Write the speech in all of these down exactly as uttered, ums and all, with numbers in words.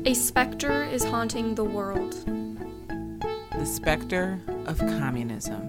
A specter is haunting the world. The specter of communism.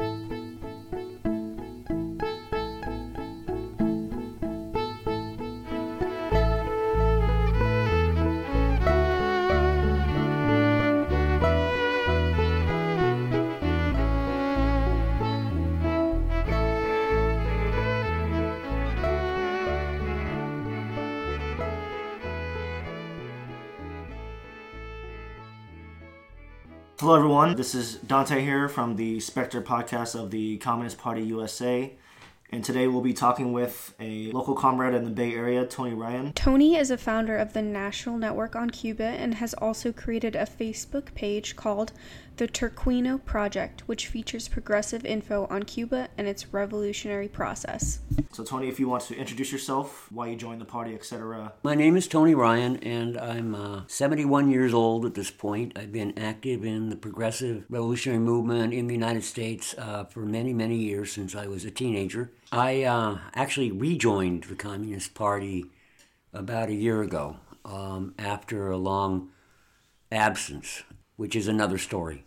Hello everyone, this is Dante here from the Spectre podcast of the Communist Party U S A, and today we'll be talking with a local comrade in the Bay Area, Tony Ryan. Tony is a founder of the National Network on Cuba and has also created a Facebook page called the Turquino Project, which features progressive info on Cuba and its revolutionary process. So Tony, if you want to introduce yourself, why you joined the party, et cetera. My name is Tony Ryan, and I'm uh, seventy-one years old at this point. I've been active in the progressive revolutionary movement in the United States uh, for many, many years since I was a teenager. I uh, actually rejoined the Communist Party about a year ago um, after a long absence, which is another story.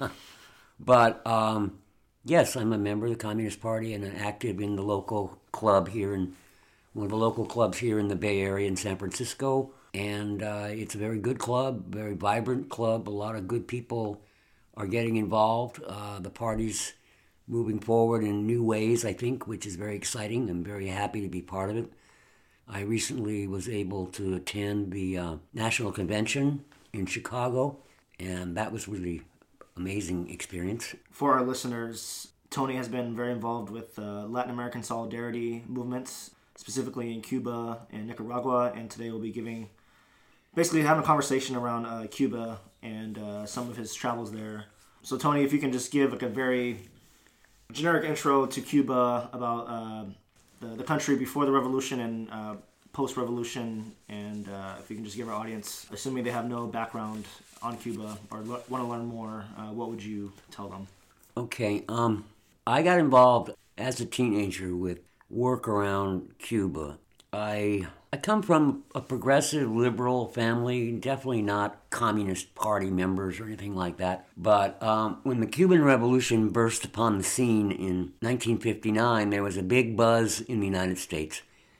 But um, yes, I'm a member of the Communist Party and I'm active in the local club here, in one of the local clubs here in the Bay Area in San Francisco. And uh, it's a very good club, very vibrant club. A lot of good people are getting involved. Uh, the party's moving forward in new ways, I think, which is very exciting. I'm very happy to be part of it. I recently was able to attend the uh, National Convention in Chicago, and that was really amazing experience. For our listeners, Tony has been very involved with uh, Latin American solidarity movements, specifically in Cuba and Nicaragua, and today we'll be giving, basically having a conversation around uh, Cuba and uh, some of his travels there. So Tony, if you can just give like a very generic intro to Cuba about uh, the, the country before the revolution and uh, post-revolution, and uh, if you can just give our audience, assuming they have no background on Cuba or lo- want to learn more, uh, what would you tell them? Okay, um, I got involved as a teenager with work around Cuba. I I come from a progressive liberal family, definitely not Communist Party members or anything like that. But um, when the Cuban Revolution burst upon the scene in nineteen fifty-nine, there was a big buzz in the United States.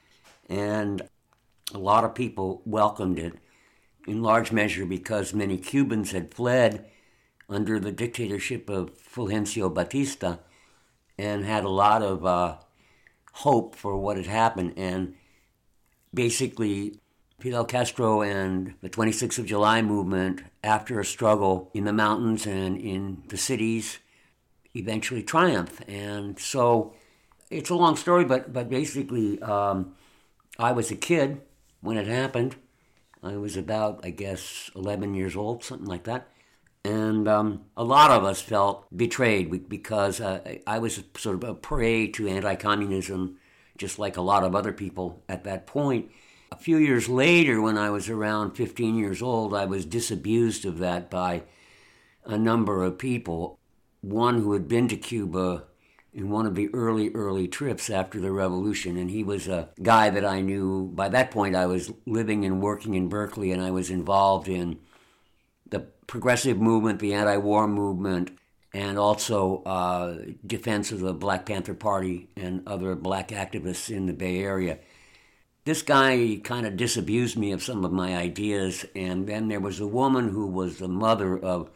And a lot of people welcomed it, in large measure because many Cubans had fled under the dictatorship of Fulgencio Batista and had a lot of uh, hope for what had happened. And basically, Fidel Castro and the twenty-sixth of July movement, after a struggle in the mountains and in the cities, eventually triumphed. And so it's a long story, but, but basically, um, I was a kid when it happened. I was about, I guess, eleven years old, something like that. And um, a lot of us felt betrayed because uh, I was sort of a prey to anti-communism, just like a lot of other people at that point. A few years later, when I was around fifteen years old, I was disabused of that by a number of people. One who had been to Cuba in one of the early, early trips after the revolution, and he was a guy that I knew. By that point, I was living and working in Berkeley, and I was involved in the progressive movement, the anti-war movement, and also uh, defense of the Black Panther Party and other black activists in the Bay Area. This guy kind of disabused me of some of my ideas, and then there was a woman who was the mother of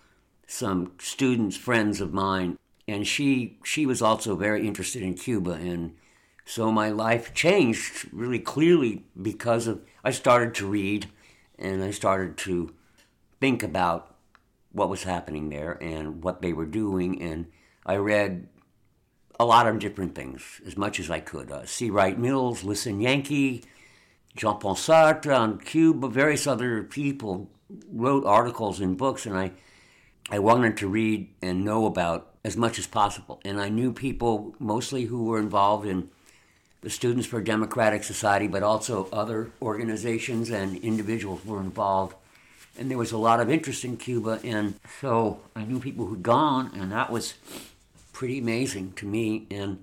some students, friends of mine, and she she was also very interested in Cuba, and so my life changed really clearly because of, I started to read, and I started to think about what was happening there and what they were doing, and I read a lot of different things, as much as I could. Uh, C. Wright Mills, Listen Yankee, Jean-Paul Sartre on Cuba, various other people wrote articles and books, and I, I wanted to read and know about as much as possible. And I knew people mostly who were involved in the Students for Democratic Society, but also other organizations and individuals were involved. And there was a lot of interest in Cuba, and so I knew people who'd gone, and that was pretty amazing to me. And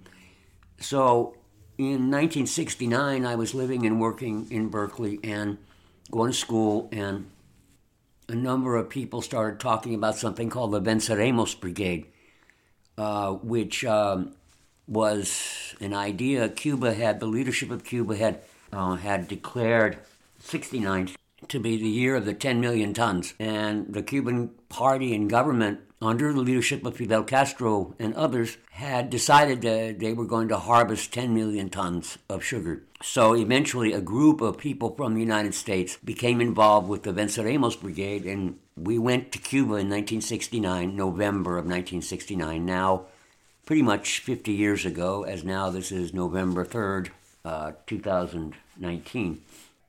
so in nineteen sixty-nine, I was living and working in Berkeley and going to school, and a number of people started talking about something called the Venceremos Brigade, uh, which um, was an idea Cuba had, the leadership of Cuba had uh, had declared sixty-nine to be the year of the ten million tons. And the Cuban party and government, under the leadership of Fidel Castro and others, had decided that they were going to harvest ten million tons of sugar. So eventually a group of people from the United States became involved with the Venceremos Brigade, and we went to Cuba in nineteen sixty-nine, November of nineteen sixty-nine, now pretty much fifty years ago, as now this is November third, uh, two thousand nineteen.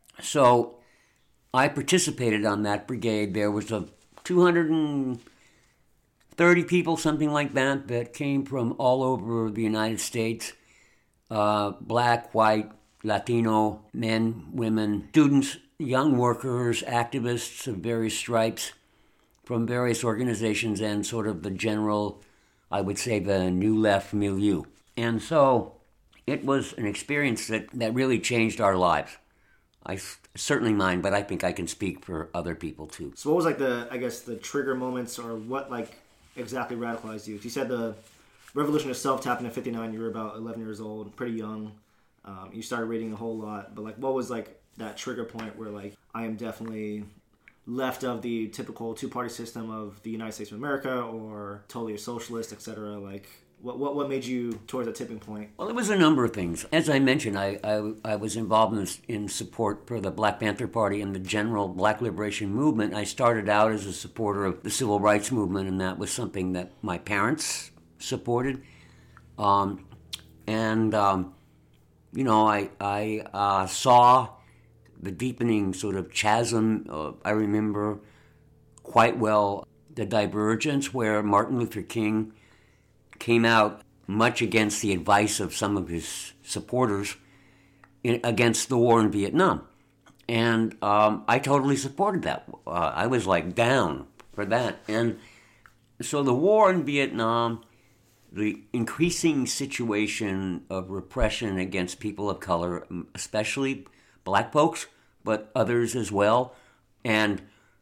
So I participated on that brigade. There was a two hundred thirty people, something like that, that came from all over the United States, uh, black, white, Latino, men, women, students, young workers, activists of various stripes from various organizations and sort of the general, I would say, the New Left milieu. And so it was an experience that, that really changed our lives. I certainly mine, but I think I can speak for other people too. So what was like the, I guess, the trigger moments, or what like exactly radicalized you? 'Cause you said the revolution itself happened in fifty-nine. You were about eleven years old, pretty young. Um, you started reading a whole lot, but like, what was like that trigger point where like, I am definitely left of the typical two-party system of the United States of America, or totally a socialist, et cetera. Like, what what what made you towards that tipping point? Well, it was a number of things. As I mentioned, I I, I was involved in, in support for the Black Panther Party and the general Black liberation movement. I started out as a supporter of the civil rights movement, and that was something that my parents supported. Um, and um, you know, I I uh, saw the deepening sort of chasm. Uh, I remember quite well the divergence where Martin Luther King came out much against the advice of some of his supporters in, against the war in Vietnam. And um, I totally supported that. Uh, I was like down for that. And so the war in Vietnam, the increasing situation of repression against people of color, especially black folks, but others as well, and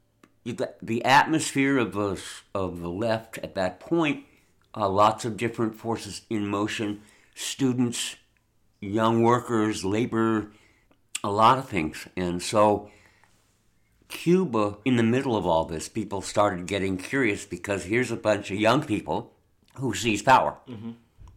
the atmosphere of the, of the left at that point, uh, lots of different forces in motion, students, young workers, labor, a lot of things. And so Cuba, in the middle of all this, people started getting curious because here's a bunch of young people who seize power. Mm-hmm.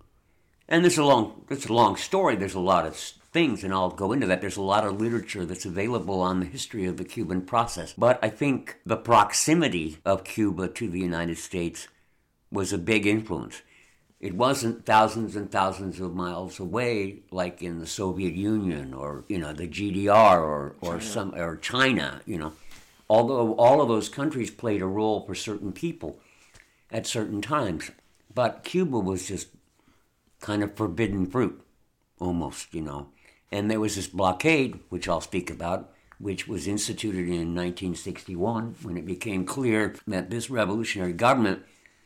And there's a long, it's a long story. There's a lot of things, and I'll go into that. There's a lot of literature that's available on the history of the Cuban process. But I think the proximity of Cuba to the United States was a big influence. It wasn't thousands and thousands of miles away, like in the Soviet Union or, you know, the G D R or, or China. some or China, you know. Although all of those countries played a role for certain people at certain times. But Cuba was just kind of forbidden fruit, almost, you know. And there was this blockade, which I'll speak about, which was instituted in nineteen sixty-one, when it became clear that this revolutionary government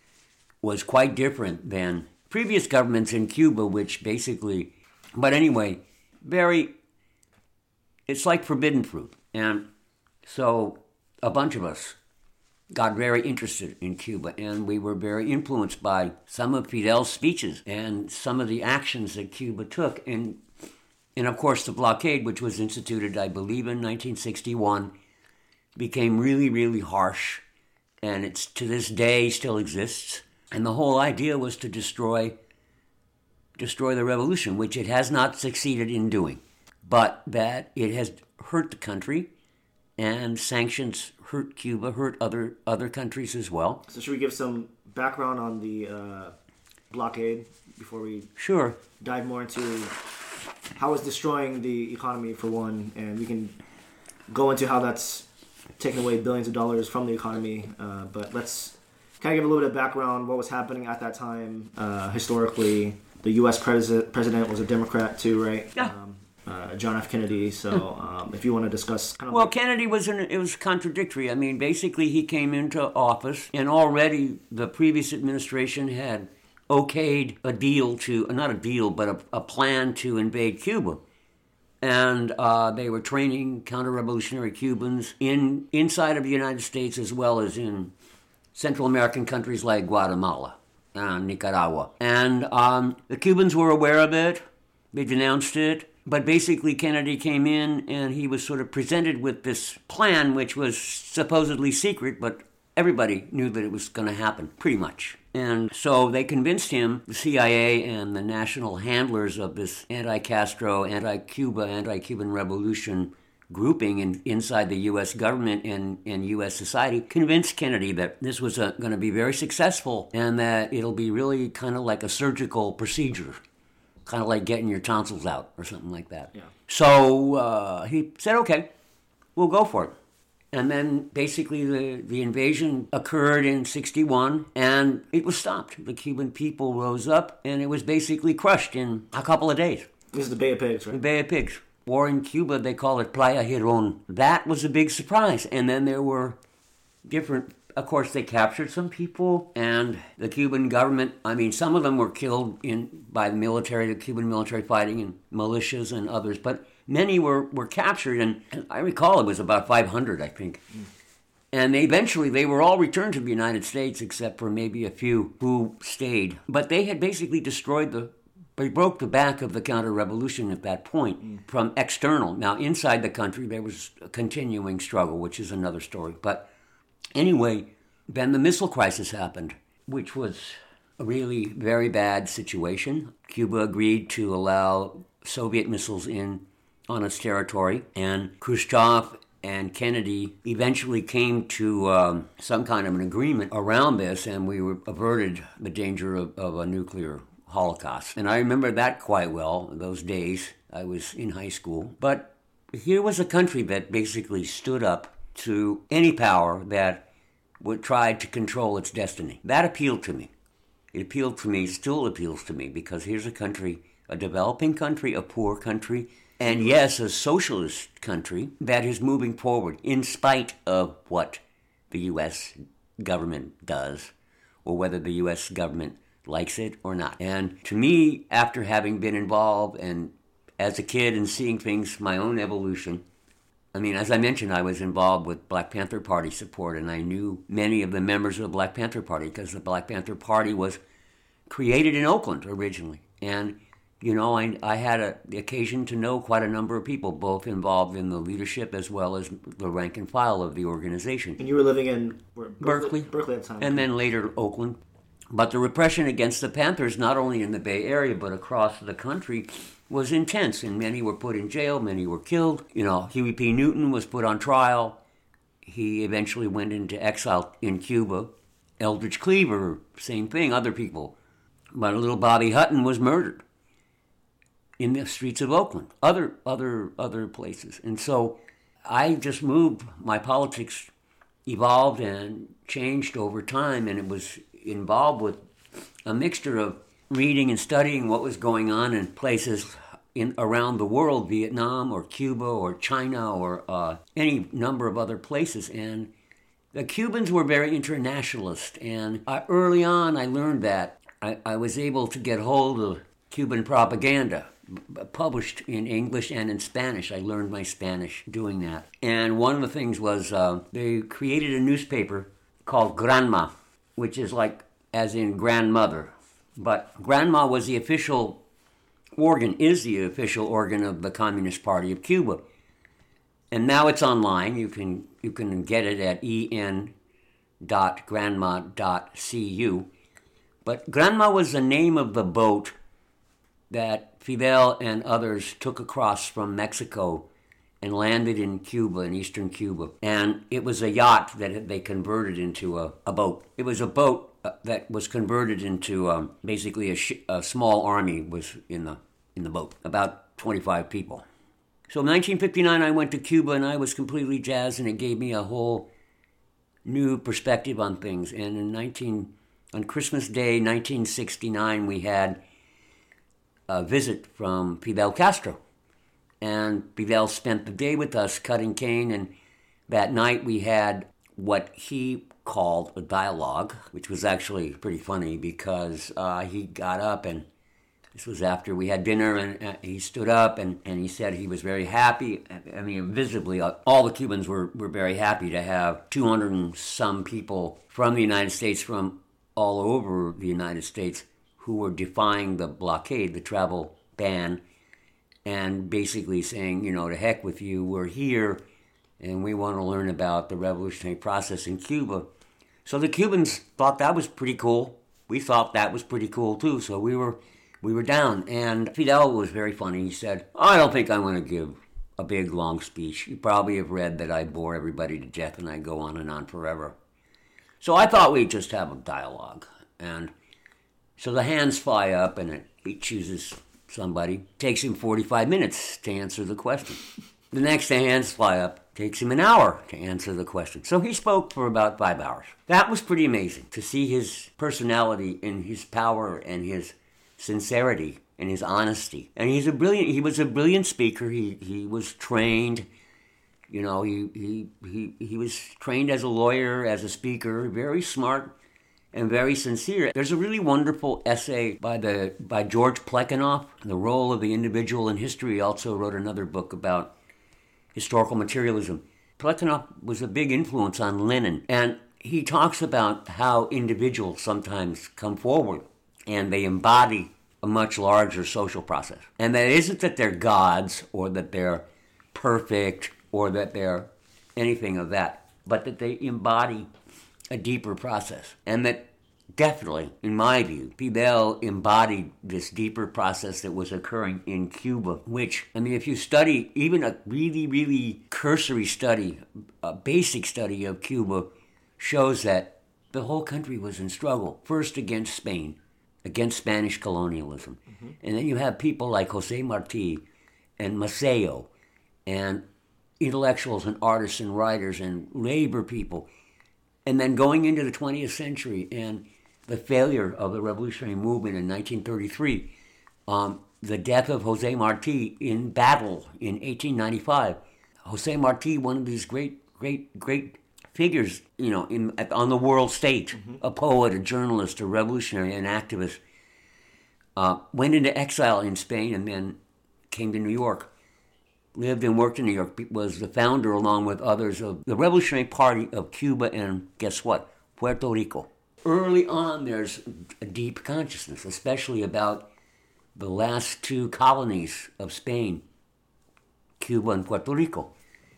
was quite different than previous governments in Cuba, which basically, but anyway, very, it's like forbidden fruit. And so a bunch of us got very interested in Cuba, and we were very influenced by some of Fidel's speeches and some of the actions that Cuba took. And, and of course, the blockade, which was instituted, I believe, in nineteen sixty-one, became really, really harsh, and it's to this day still exists. And the whole idea was to destroy, destroy the revolution, which it has not succeeded in doing, but that it has hurt the country, and sanctions hurt Cuba, hurt other other countries as well. So should we give some background on the uh, blockade before we sure dive more into how it's destroying the economy, for one, and we can go into how that's taking away billions of dollars from the economy. Uh, but let's kind of give a little bit of background, what was happening at that time. Uh, historically, the U S pres- president was a Democrat too, right? Yeah. Um, uh, John F. Kennedy. So um, if you want to discuss... kind of Well, like- Kennedy was an, it was contradictory. I mean, basically he came into office, and already the previous administration had okayed a deal to, not a deal, but a, a plan to invade Cuba. And uh, they were training counter-revolutionary Cubans in inside of the United States as well as in Central American countries like Guatemala and Nicaragua. And um, the Cubans were aware of it. They denounced it. But basically Kennedy came in and he was sort of presented with this plan, which was supposedly secret, but everybody knew that it was going to happen, pretty much. And so they convinced him, the C I A and the national handlers of this anti-Castro, anti-Cuba, anti-Cuban revolution grouping in, inside the U S government and, and U S society, convinced Kennedy that this was going to be very successful and that it'll be really kind of like a surgical procedure. Kind of like getting your tonsils out or something like that. Yeah. So uh, he said, okay, we'll go for it. And then basically the, the invasion occurred in sixty-one and it was stopped. The Cuban people rose up and it was basically crushed in a couple of days. This is the Bay of Pigs, right? The Bay of Pigs. Or in Cuba, they call it Playa Girón. That was a big surprise. And then there were different... Of course, they captured some people, and the Cuban government, I mean, some of them were killed in by the military, the Cuban military fighting, and militias and others, but many were, were captured, and, and I recall it was about five hundred, I think. Mm. And they, eventually, they were all returned to the United States, except for maybe a few who stayed. But they had basically destroyed the, they broke the back of the counter-revolution at that point mm. from external. Now, inside the country, there was a continuing struggle, which is another story, but anyway, then the missile crisis happened, which was a really very bad situation. Cuba agreed to allow Soviet missiles in on its territory, and Khrushchev and Kennedy eventually came to um, some kind of an agreement around this, and we were averted the danger of, of a nuclear holocaust. And I remember that quite well, those days. I was in high school. But here was a country that basically stood up to any power that would try to control its destiny. That appealed to me. It appealed to me, still appeals to me, because here's a country, a developing country, a poor country, and yes, a socialist country that is moving forward in spite of what the U S government does, or whether the U S government likes it or not. And to me, after having been involved and as a kid and seeing things, my own evolution, I mean, as I mentioned, I was involved with Black Panther Party support, and I knew many of the members of the Black Panther Party because the Black Panther Party was created in Oakland originally. And, you know, I, I had a, the occasion to know quite a number of people, both involved in the leadership as well as the rank and file of the organization. And you were living in where, Berkeley. Berkeley at the time. And then later Oakland. But the repression against the Panthers, not only in the Bay Area, but across the country, was intense, and many were put in jail, many were killed. You know, Huey P. Newton was put on trial. He eventually went into exile in Cuba. Eldridge Cleaver, same thing, other people. But little Bobby Hutton was murdered in the streets of Oakland, other other other places. And so I just moved. My politics evolved and changed over time, and it was involved with a mixture of reading and studying what was going on in places in around the world, Vietnam or Cuba or China or uh, any number of other places. And the Cubans were very internationalist. And uh, early on, I learned that. I, I was able to get hold of Cuban propaganda, b- published in English and in Spanish. I learned my Spanish doing that. And one of the things was uh, they created a newspaper called Granma, which is like, as in grandmother. But Granma was the official organ, is the official organ of the Communist Party of Cuba. And now it's online. You can you can get it at en dot granma dot c u. But Granma was the name of the boat that Fidel and others took across from Mexico and landed in Cuba, in eastern Cuba. And it was a yacht that they converted into a, a boat. It was a boat that was converted into um, basically a, sh- a small army was in the in the boat, about twenty-five people. So in nineteen fifty-nine, I went to Cuba, and I was completely jazzed, and it gave me a whole new perspective on things. And in nineteen on Christmas Day, nineteen sixty-nine, we had a visit from Fidel Castro, and Fidel spent the day with us cutting cane, and that night we had what he called a dialogue, which was actually pretty funny because uh, he got up and This was after we had dinner, and uh, he stood up and, and he said he was very happy. I mean, visibly, uh, all the Cubans were, were very happy to have two hundred and some people from the United States, from all over the United States, who were defying the blockade, the travel ban, and basically saying, you know, to heck with you, we're here, and we want to learn about the revolutionary process in Cuba. So the Cubans thought that was pretty cool. We thought that was pretty cool, too, so we were... We were down, and Fidel was very funny. He said, I don't think I'm going to give a big, long speech. You probably have read that I bore everybody to death and I go on and on forever. So I thought we'd just have a dialogue. And so the hands fly up, and it, he chooses somebody. It takes him forty-five minutes to answer the question. The next the hands fly up. It takes him an hour to answer the question. So he spoke for about five hours. That was pretty amazing, to see his personality and his power and his sincerity and his honesty. And he's a brilliant he was a brilliant speaker. He he was trained, you know, he he he, he was trained as a lawyer, as a speaker, very smart and very sincere. There's a really wonderful essay by the by George Plekhanov, The Role of the Individual in History. He also wrote another book about historical materialism. Plekhanov was a big influence on Lenin, and he talks about how individuals sometimes come forward and they embody a much larger social process. And that isn't that they're gods or that they're perfect or that they're anything of that, but that they embody a deeper process. And that definitely, in my view, Fidel embodied this deeper process that was occurring in Cuba, which, I mean, if you study even a really, really cursory study, a basic study of Cuba, shows that the whole country was in struggle, first against Spain, against Spanish colonialism. Mm-hmm. And then you have people like Jose Marti and Maceo and intellectuals and artists and writers and labor people. And then going into the twentieth century and the failure of the revolutionary movement in nineteen thirty-three, um, the death of Jose Marti in battle in eighteen ninety-five. Jose Marti, one of these great, great, great figures, you know, in, on the world stage, mm-hmm. a poet, a journalist, a revolutionary, an activist, uh, went into exile in Spain and then came to New York, lived and worked in New York, was the founder, along with others, of the Revolutionary Party of Cuba and, guess what, Puerto Rico. Early on, there's a deep consciousness, especially about the last two colonies of Spain, Cuba and Puerto Rico.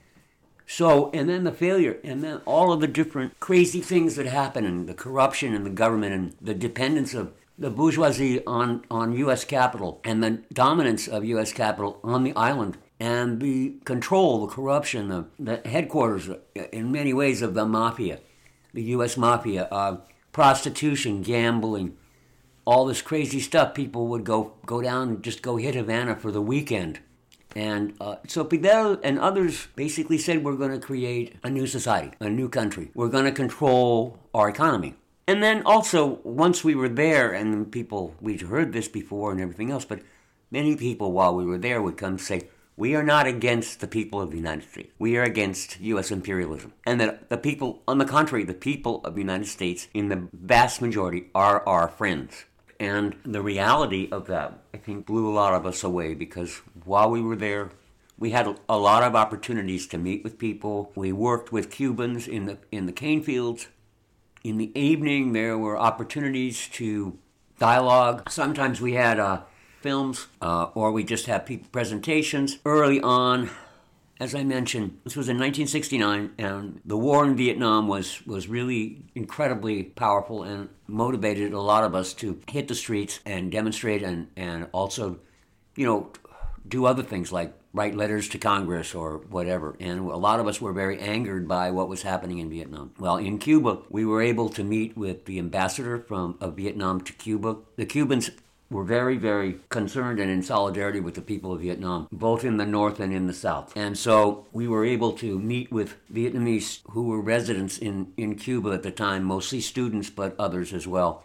So, and then the failure, and then all of the different crazy things that happen, and the corruption in the government, and the dependence of the bourgeoisie on, on U S capital, and the dominance of U S capital on the island, and the control, the corruption, the, the headquarters, in many ways, of the mafia, the U S mafia, uh, prostitution, gambling, all this crazy stuff. People would go, go down and just go hit Havana for the weekend. And uh, so Fidel and others basically said, we're going to create a new society, a new country. We're going to control our economy. And then also, once we were there, and people, we'd heard this before and everything else, but many people while we were there would come say, we are not against the people of the United States. We are against U S imperialism. And that the people, on the contrary, the people of the United States, in the vast majority, are our friends. And the reality of that, I think, blew a lot of us away, because while we were there, we had a lot of opportunities to meet with people. We worked with Cubans in the in the cane fields. In the evening, there were opportunities to dialogue. Sometimes we had uh, films, uh, or we just had people presentations. Early on, as I mentioned, this was in nineteen sixty-nine, and the war in Vietnam was, was really incredibly powerful and motivated a lot of us to hit the streets and demonstrate and, and also, you know, do other things like write letters to Congress or whatever. And a lot of us were very angered by what was happening in Vietnam. Well, in Cuba, we were able to meet with the ambassador from of Vietnam to Cuba. The Cubans were very, very concerned and in solidarity with the people of Vietnam, both in the north and in the south. And so we were able to meet with Vietnamese who were residents in, in Cuba at the time, mostly students, but others as well.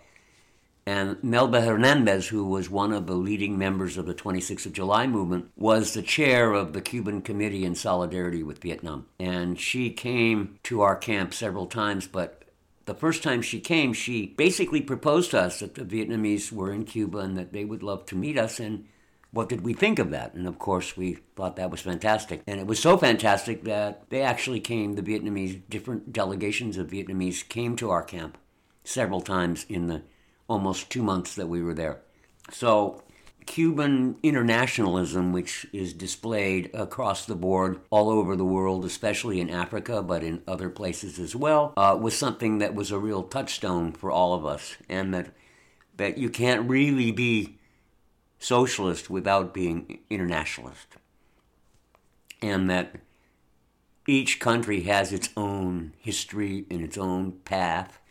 And Melba Hernandez, who was one of the leading members of the twenty-sixth of July movement, was the chair of the Cuban Committee in Solidarity with Vietnam. And she came to our camp several times, but the first time she came, she basically proposed to us that the Vietnamese were in Cuba and that they would love to meet us, and what did we think of that? And of course, we thought that was fantastic. And it was so fantastic that they actually came, the Vietnamese, different delegations of Vietnamese came to our camp several times in the almost two months that we were there. So Cuban internationalism, which is displayed across the board all over the world, especially in Africa, but in other places as well, uh, was something that was a real touchstone for all of us. And that that you can't really be socialist without being internationalist. And that each country has its own history and its own path.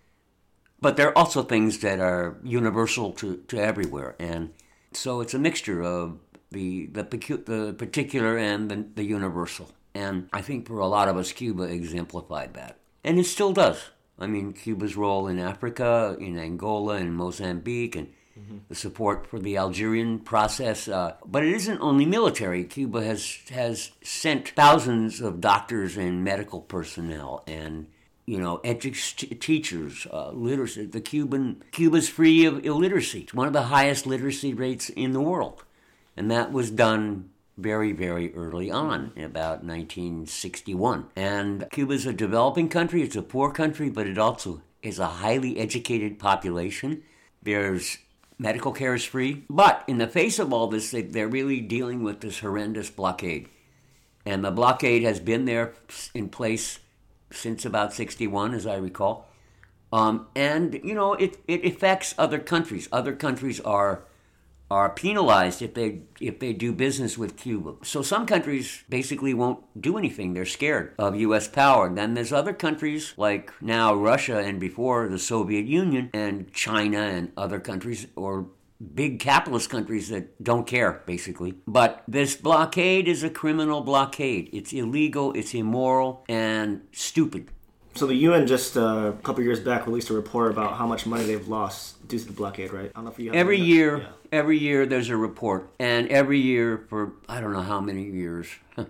But there are also things that are universal to, to everywhere. And so it's a mixture of the the, pecu- the particular and the, the universal. And I think for a lot of us, Cuba exemplified that. And it still does. I mean, Cuba's role in Africa, in Angola, in Mozambique, and mm-hmm. the support for the Algerian process. Uh, but it isn't only military. Cuba has has sent thousands of doctors and medical personnel and, you know, edu- teachers, uh, literacy. The Cuban Cuba's free of illiteracy. It's one of the highest literacy rates in the world. And that was done very, very early on, in about nineteen sixty-one. And Cuba's a developing country. It's a poor country, but it also is a highly educated population. There's medical care is free. But in the face of all this, they, they're really dealing with this horrendous blockade. And the blockade has been there in place since about sixty-one, as I recall. Um, and, you know, it, it affects other countries. Other countries are are penalized if they if they do business with Cuba. So some countries basically won't do anything. They're scared of U S power. And then there's other countries like now Russia and before the Soviet Union and China and other countries or big capitalist countries that don't care, basically. But this blockade is a criminal blockade. It's illegal, it's immoral, and stupid. So the U N just uh, a couple years back released a report about how much money they've lost due to the blockade, right? I don't know if you have every that. year, Yeah. every year there's a report, and every year for I don't know how many years,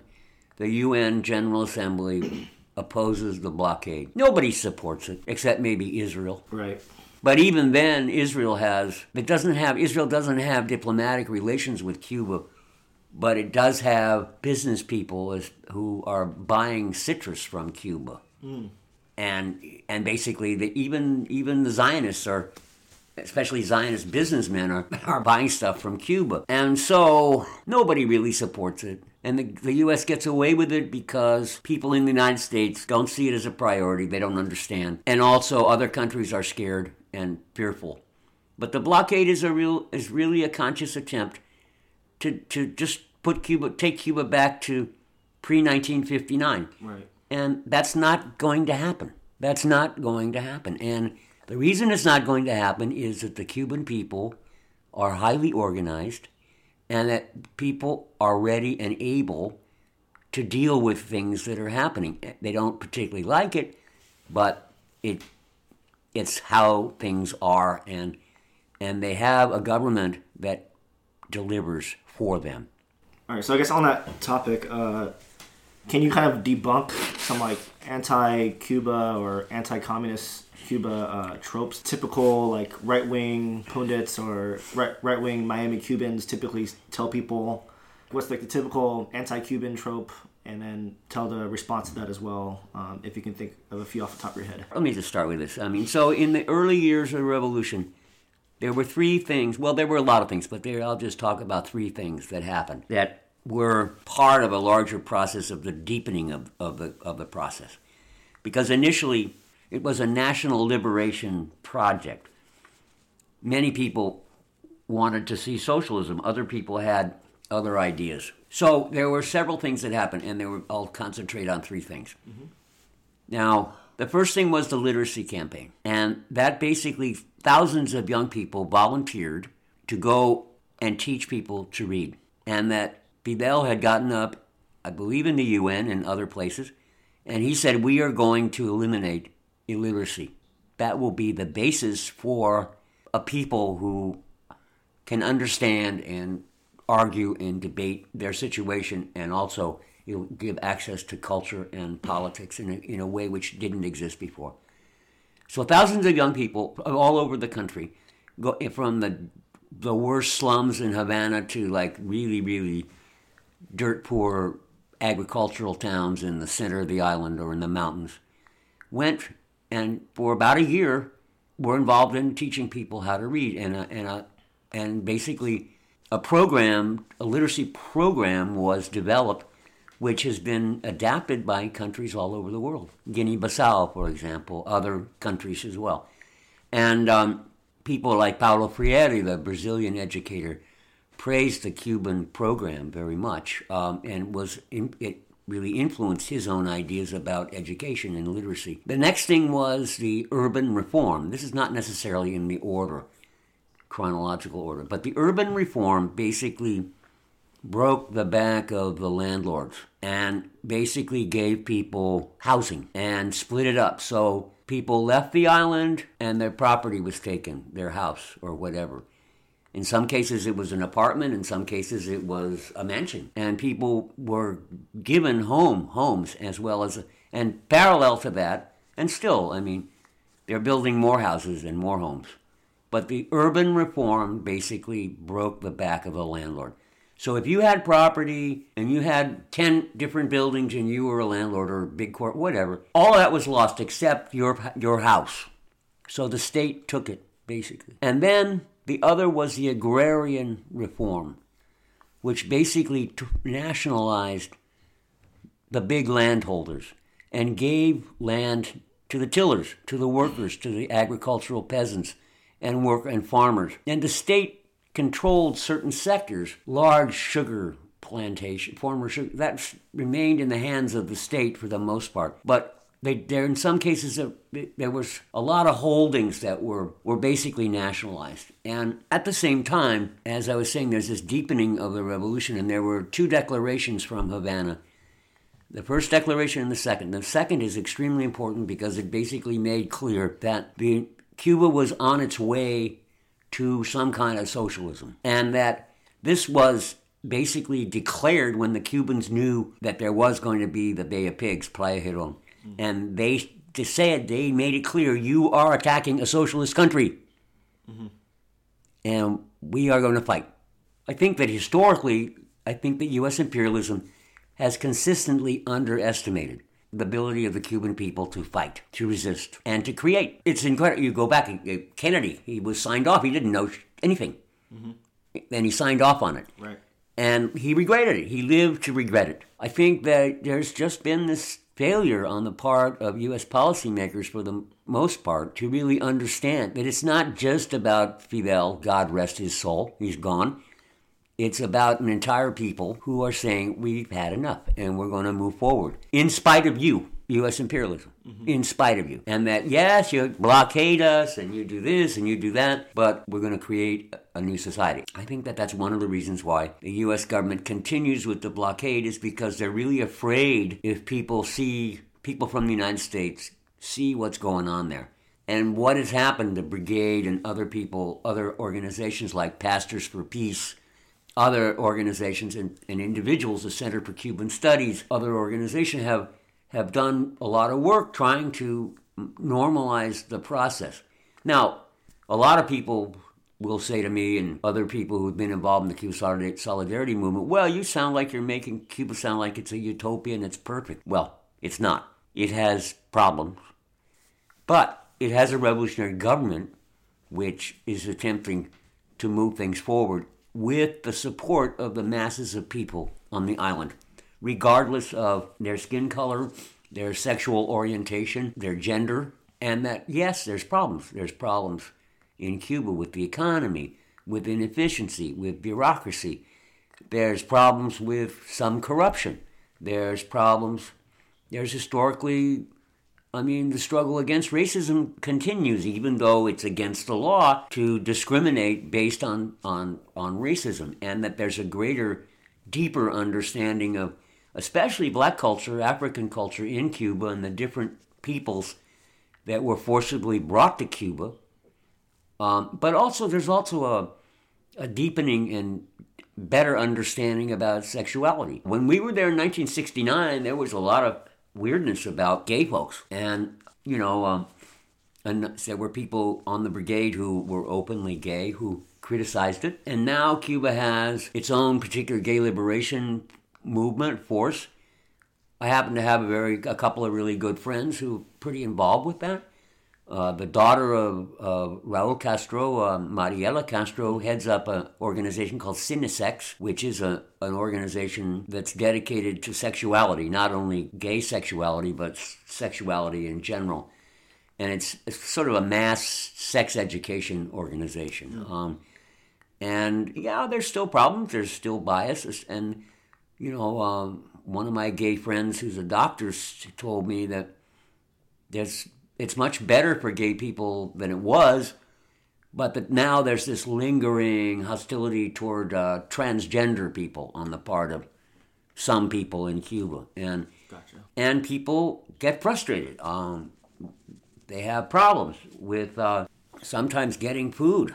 the U N General Assembly opposes the blockade. Nobody supports it except maybe Israel. Right. But even then, Israel has it doesn't have Israel doesn't have diplomatic relations with Cuba, but it does have business people as, who are buying citrus from Cuba. Mm. And and basically, the, even even the Zionists are, especially Zionist businessmen, are, are buying stuff from Cuba. And so nobody really supports it. And the, the U S gets away with it because people in the United States don't see it as a priority. They don't understand. And also other countries are scared and fearful. But the blockade is a real is really a conscious attempt to, to just put Cuba, take Cuba back to pre nineteen fifty-nine. Right. And that's not going to happen. That's not going to happen. And the reason it's not going to happen is that the Cuban people are highly organized and that people are ready and able to deal with things that are happening. They don't particularly like it, but it it's how things are, and and they have a government that delivers for them. All right, so I guess on that topic, uh, can you kind of debunk some like anti-Cuba or anti-communist Cuba uh, tropes? Typical like right-wing pundits or right right-wing Miami Cubans typically tell people what's like the typical anti-Cuban trope, and then tell the response to that as well, um, if you can think of a few off the top of your head. Let me just start with this. I mean, so in the early years of the revolution, there were three things. Well, there were a lot of things, but there I'll just talk about three things that happened that were part of a larger process of the deepening of, of the of the process. Because initially, it was a national liberation project. Many people wanted to see socialism. Other people had other ideas. So there were several things that happened, and they were, I'll concentrate on three things. Mm-hmm. Now, the first thing was the literacy campaign. And that basically, thousands of young people volunteered to go and teach people to read. And that Fidel had gotten up, I believe in the U N and other places, and he said, we are going to eliminate illiteracy. That will be the basis for a people who can understand and argue and debate their situation, and also it'll give access to culture and politics in a, in a way which didn't exist before. So thousands of young people all over the country, go from the the worst slums in Havana to like really, really dirt poor agricultural towns in the center of the island or in the mountains, went and for about a year were involved in teaching people how to read. And a, and a, and basically a program, a literacy program was developed which has been adapted by countries all over the world. Guinea-Bissau, for example, other countries as well. And um, people like Paulo Freire, the Brazilian educator, praised the Cuban program very much, um, and was in, it really influenced his own ideas about education and literacy. The next thing was the urban reform. This is not necessarily in the order, chronological order, but the urban reform basically broke the back of the landlords and basically gave people housing and split it up. So people left the island and their property was taken, their house or whatever. In some cases it was an apartment, in some cases it was a mansion. And people were given home, homes as well as, and parallel to that, and still, I mean, they're building more houses and more homes. But the urban reform basically broke the back of a landlord. So if you had property and you had ten different buildings and you were a landlord or a big court, whatever, all that was lost except your your house. So the state took it, basically. And then the other was the agrarian reform, which basically t- nationalized the big landholders and gave land to the tillers, to the workers, to the agricultural peasants and work and farmers. And the state controlled certain sectors, large sugar plantation, former sugar, that remained in the hands of the state for the most part. But they, there, in some cases, there was a lot of holdings that were, were basically nationalized. And at the same time, as I was saying, there's this deepening of the revolution, and there were two declarations from Havana. The first declaration and the second. The second is extremely important because it basically made clear that the Cuba was on its way to some kind of socialism, and that this was basically declared when the Cubans knew that there was going to be the Bay of Pigs, Playa Girón, mm-hmm. and they, they said, they made it clear, you are attacking a socialist country, mm-hmm. and we are going to fight. I think that historically, I think that U S imperialism has consistently underestimated the ability of the Cuban people to fight, to resist, and to create. It's incredible. You go back, Kennedy, he was signed off. He didn't know anything. Mm-hmm. And he signed off on it. Right. And he regretted it. He lived to regret it. I think that there's just been this failure on the part of U S policymakers, for the most part, to really understand that it's not just about Fidel, God rest his soul, he's gone. It's about an entire people who are saying, we've had enough and we're going to move forward. In spite of you, U S imperialism. Mm-hmm. In spite of you. And that, yes, you blockade us and you do this and you do that, but we're going to create a new society. I think that that's one of the reasons why the U S government continues with the blockade, is because they're really afraid if people see, people from the United States see what's going on there. And what has happened, the brigade and other people, other organizations like Pastors for Peace, other organizations and, and individuals, the Center for Cuban Studies, other organizations have, have done a lot of work trying to normalize the process. Now, a lot of people will say to me, and other people who've been involved in the Cuba Solidarity movement, well, you sound like you're making Cuba sound like it's a utopia and it's perfect. Well, it's not. It has problems. But it has a revolutionary government which is attempting to move things forward with the support of the masses of people on the island, regardless of their skin color, their sexual orientation, their gender, and that, yes, there's problems. There's problems in Cuba with the economy, with inefficiency, with bureaucracy. There's problems with some corruption. There's problems, there's historically, I mean, the struggle against racism continues, even though it's against the law to discriminate based on, on, on racism, and that there's a greater, deeper understanding of especially black culture, African culture in Cuba, and the different peoples that were forcibly brought to Cuba. Um, but also, there's also a, a deepening and better understanding about sexuality. When we were there in nineteen sixty-nine, there was a lot of weirdness about gay folks. And, you know, um, and there were people on the brigade who were openly gay who criticized it. And now Cuba has its own particular gay liberation movement, force. I happen to have a very a couple of really good friends who are pretty involved with that. Uh, the daughter of uh, Raul Castro, uh, Mariela Castro, heads up an organization called Cinesex, which is a, an organization that's dedicated to sexuality, not only gay sexuality, but sexuality in general. And it's, it's sort of a mass sex education organization. Mm. Um, and, yeah, there's still problems. There's still bias. And, you know, um, one of my gay friends who's a doctor told me that there's... it's much better for gay people than it was, but that now there's this lingering hostility toward uh, transgender people on the part of some people in Cuba. And gotcha. And people get frustrated. Um, they have problems with uh, sometimes getting food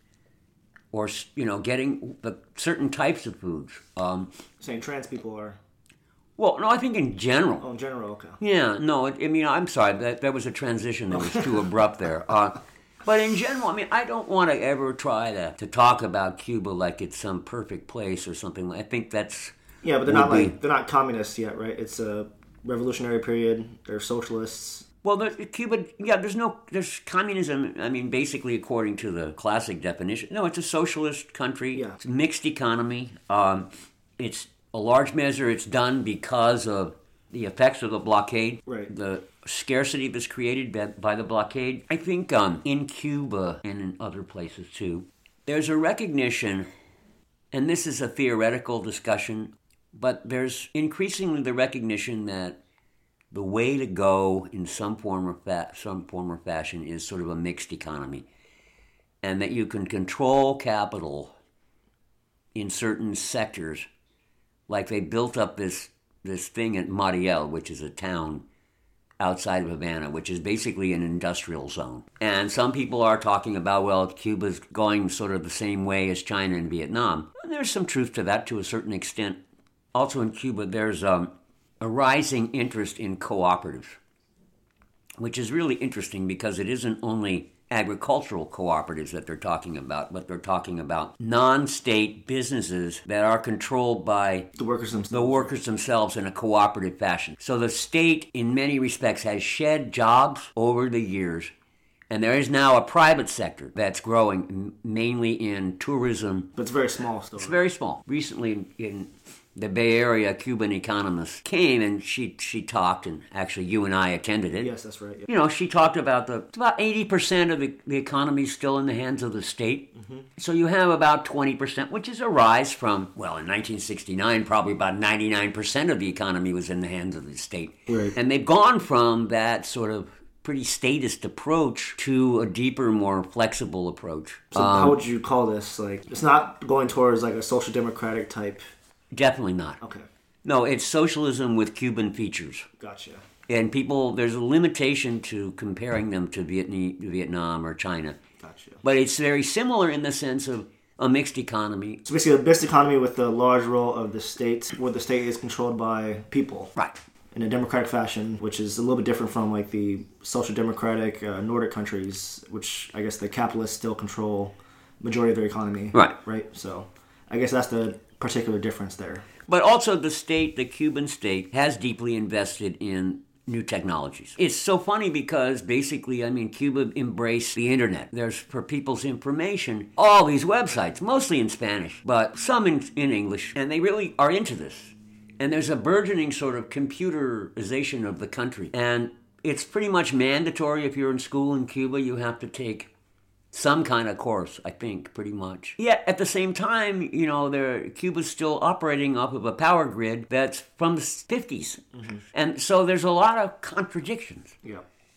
or, you know, getting the certain types of foods. Um, Saying trans people are... Well, no, I think in general. Oh, in general, okay. Yeah, no, I mean, I'm sorry, that, that was a transition that was too abrupt there. Uh, but in general, I mean, I don't want to ever try to, to talk about Cuba like it's some perfect place or something. I think that's... Yeah, but they're not like, they're not communists yet, right? It's a revolutionary period. They're socialists. Well, the, Cuba, yeah, there's no, there's communism, I mean, basically according to the classic definition. No, it's a socialist country. Yeah. It's a mixed economy. Um, it's... A large measure, it's done because of the effects of the blockade, right. The scarcity that's created by, by the blockade. I think um, in Cuba and in other places too, there's a recognition, and this is a theoretical discussion, but there's increasingly the recognition that the way to go in some form or fa- some form or fashion is sort of a mixed economy, and that you can control capital in certain sectors. Like they built up this this thing at Mariel, which is a town outside of Havana, which is basically an industrial zone. And some people are talking about, well, Cuba's going sort of the same way as China and Vietnam. And there's some truth to that to a certain extent. Also in Cuba, there's um, a rising interest in cooperatives, which is really interesting because it isn't only agricultural cooperatives that they're talking about, but they're talking about non-state businesses that are controlled by the workers themselves. the workers themselves in a cooperative fashion. So the state, in many respects, has shed jobs over the years, and there is now a private sector that's growing, mainly in tourism. But it's very small still. It's very small. Recently in the Bay Area, a Cuban economist came and she she talked, and actually you and I attended it. Yes, that's right. Yeah. You know, she talked about the about eighty percent of the, the economy still in the hands of the state. Mm-hmm. So you have about twenty percent, which is a rise from, well, in nineteen sixty-nine, probably about ninety-nine percent of the economy was in the hands of the state. Right. And they've gone from that sort of pretty statist approach to a deeper, more flexible approach. So um, how would you call this? Like, it's not going towards like a social democratic type. Definitely not. Okay. No, it's socialism with Cuban features. Gotcha. And people, there's a limitation to comparing them to Vietnam, Vietnam or China. Gotcha. But it's very similar in the sense of a mixed economy. So basically a mixed economy with the large role of the state, where the state is controlled by people. Right. In a democratic fashion, which is a little bit different from like the social democratic uh, Nordic countries, which I guess the capitalists still control majority of their economy. Right. Right. So I guess that's the particular difference there. But also the state, the Cuban state, has deeply invested in new technologies. It's so funny because basically, I mean, Cuba embraced the internet. There's, for people's information, all these websites, mostly in Spanish, but some in, in English, and they really are into this. And there's a burgeoning sort of computerization of the country. And it's pretty much mandatory if you're in school in Cuba, you have to take some kind of course, I think, pretty much. Yet, at the same time, you know, there, Cuba's still operating off of a power grid that's from the fifties. Mm-hmm. And so there's a lot of contradictions. Yeah.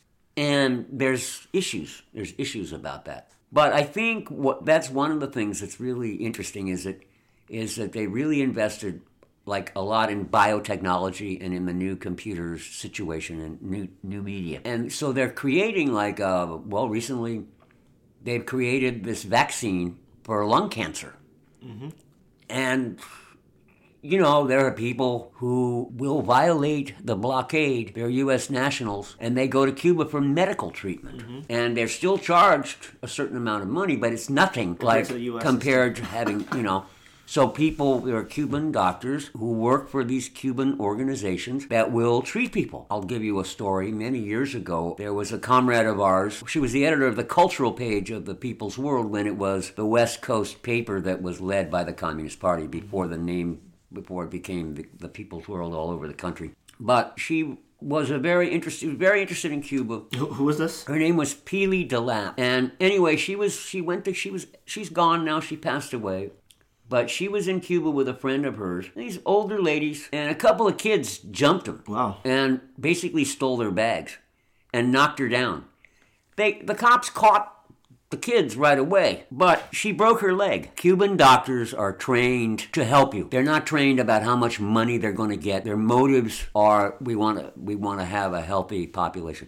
And there's issues. There's issues about that. But I think what that's one of the things that's really interesting is that is that they really invested like a lot in biotechnology and in the new computer situation and new new media. And so they're creating like, uh, well, recently they've created this vaccine for lung cancer. Mm-hmm. And, you know, there are people who will violate the blockade. They're U S nationals, and they go to Cuba for medical treatment. Mm-hmm. And they're still charged a certain amount of money, but it's nothing compared like to the U S compared system. To having, you know. So people, there are Cuban doctors who work for these Cuban organizations that will treat people. I'll give you a story. Many years ago, there was a comrade of ours. She was the editor of the cultural page of the People's World when it was the West Coast paper that was led by the Communist Party before the name, before it became the, the People's World all over the country. But she was a very interested, very interested in Cuba. Who, who was this? Her name was Pili DeLap. And anyway, she was, she went to, she was, she's gone now. She passed away. But she was in Cuba with a friend of hers. These older ladies and a couple of kids jumped them. Wow. And basically stole their bags and knocked her down. They, the cops caught the kids right away, but she broke her leg. Cuban doctors are trained to help you. They're not trained about how much money they're going to get. Their motives are, we want to, we want to have a healthy population.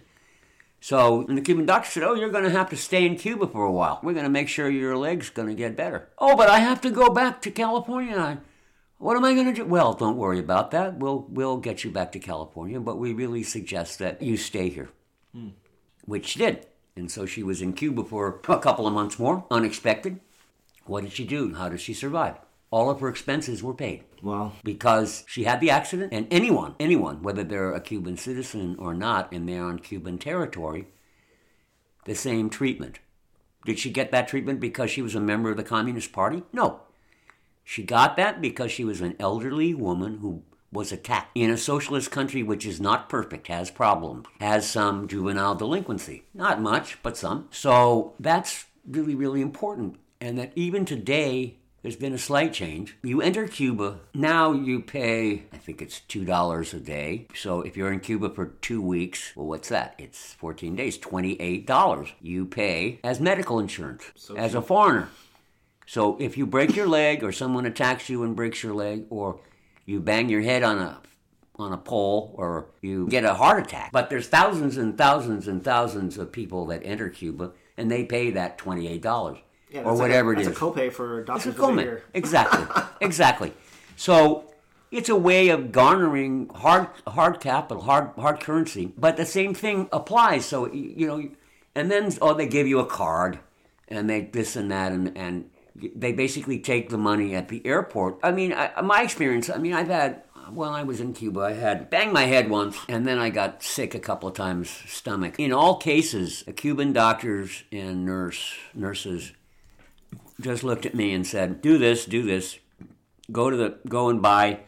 So, and the Cuban doctor said, oh, you're going to have to stay in Cuba for a while. We're going to make sure your leg's going to get better. Oh, but I have to go back to California. What am I going to do? Well, don't worry about that. We'll we'll get you back to California, but we really suggest that you stay here, hmm. which she did. And so she was in Cuba for a couple of months more, unexpected. What did she do? How did she survive? All of her expenses were paid. Wow. Because she had the accident, and anyone, anyone, whether they're a Cuban citizen or not, and they're on Cuban territory, the same treatment. Did she get that treatment because she was a member of the Communist Party? No. She got that because she was an elderly woman who was attacked in a socialist country which is not perfect, has problems, has some juvenile delinquency. Not much, but some. So that's really, really important. And that even today, there's been a slight change. You enter Cuba, now you pay, I think it's two dollars a day. So if you're in Cuba for two weeks, well, what's that? It's fourteen days, twenty-eight dollars. You pay as medical insurance, so as a foreigner. So if you break your leg or someone attacks you and breaks your leg, or you bang your head on a on a pole, or you get a heart attack. But there's thousands and thousands and thousands of people that enter Cuba, and they pay that twenty-eight dollars. Yeah, or whatever like a, it is. It's a copay for doctors. It's a copay. Exactly. Exactly. So it's a way of garnering hard hard capital, hard hard currency. But the same thing applies. So, you know, and then, oh, they give you a card, and they this and that, and, and they basically take the money at the airport. I mean, I, my experience, I mean, I've had, when I was in Cuba, I had banged my head once, and then I got sick a couple of times, stomach. In all cases, the Cuban doctors and nurse nurses just looked at me and said, do this, do this, go to the, go and buy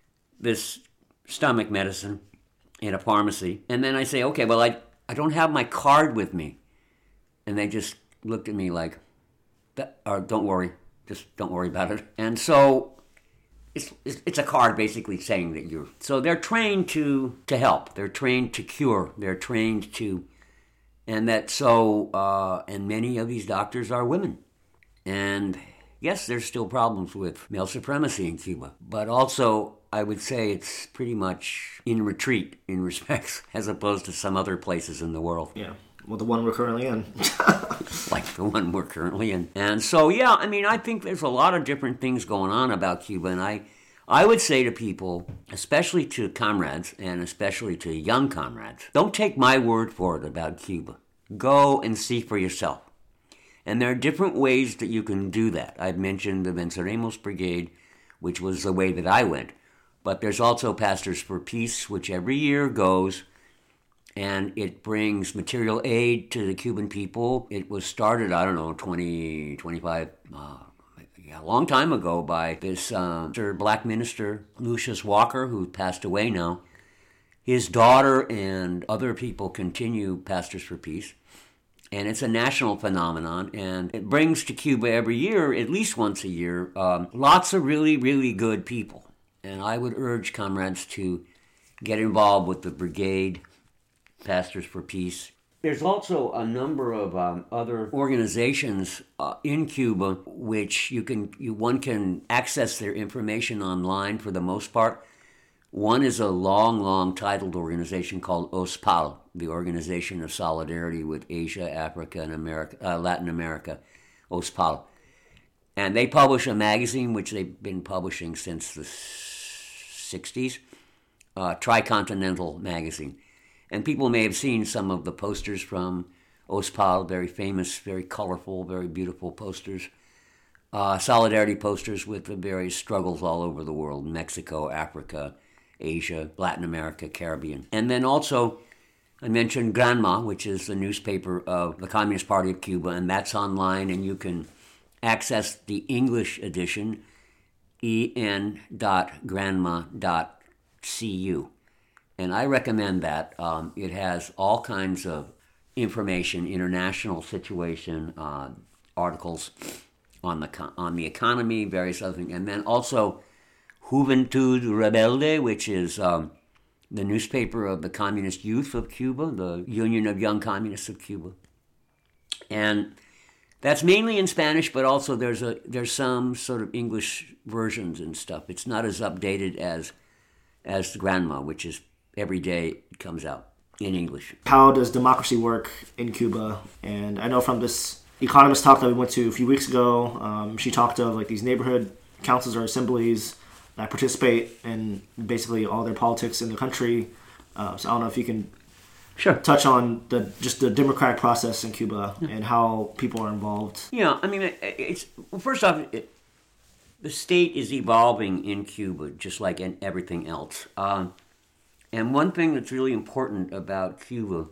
this stomach medicine in a pharmacy. And then I say, okay, well, I, I don't have my card with me. And they just looked at me like, that, or don't worry, just don't worry about it. And so it's, it's, it's a card basically saying that you're, so they're trained to, to help. They're trained to cure. They're trained to, and that so, uh, and many of these doctors are women. And yes, there's still problems with male supremacy in Cuba, but also I would say it's pretty much in retreat in respects as opposed to some other places in the world. Yeah, well, the one we're currently in. Like the one we're currently in. And so, yeah, I mean, I think there's a lot of different things going on about Cuba, and I, I would say to people, especially to comrades, and especially to young comrades, don't take my word for it about Cuba. Go and see for yourself. And there are different ways that you can do that. I've mentioned the Venceremos Brigade, which was the way that I went. But there's also Pastors for Peace, which every year goes, and it brings material aid to the Cuban people. It was started, I don't know, twenty, twenty-five, uh, yeah, a long time ago by this uh, black minister, Lucius Walker, who passed away now. His daughter and other people continue Pastors for Peace. And it's a national phenomenon, and it brings to Cuba every year, at least once a year, um, lots of really, really good people. And I would urge comrades to get involved with the Brigade, Pastors for Peace. There's also a number of um, other organizations uh, in Cuba which you can, you, one can access their information online for the most part. One is a long, long titled organization called OSPAL, the Organization of Solidarity with Asia, Africa, and America, uh, Latin America, OSPAL. And they publish a magazine which they've been publishing since the sixties, uh, Tricontinental magazine. And people may have seen some of the posters from OSPAL, very famous, very colorful, very beautiful posters. Uh, solidarity posters with the various struggles all over the world, Mexico, Africa, Asia, Latin America, Caribbean. And then also, I mentioned Granma, which is the newspaper of the Communist Party of Cuba, and that's online, and you can access the English edition, e n dot granma dot c u. And I recommend that. Um, it has all kinds of information, international situation, uh, articles on the on the economy, various other things. And then also Juventud Rebelde, which is um, the newspaper of the Communist Youth of Cuba, the Union of Young Communists of Cuba. And that's mainly in Spanish, but also there's a there's some sort of English versions and stuff. It's not as updated as as Granma, which is every day it comes out in English. How does democracy work in Cuba? And I know from this Economist talk that we went to a few weeks ago, um, she talked of like these neighborhood councils or assemblies that participate in basically all their politics in the country. Uh, so I don't know if you can Sure. touch on the just the democratic process in Cuba and how people are involved. Yeah, I mean, it's well, first off, it, the state is evolving in Cuba, just like in everything else. Um, and one thing that's really important about Cuba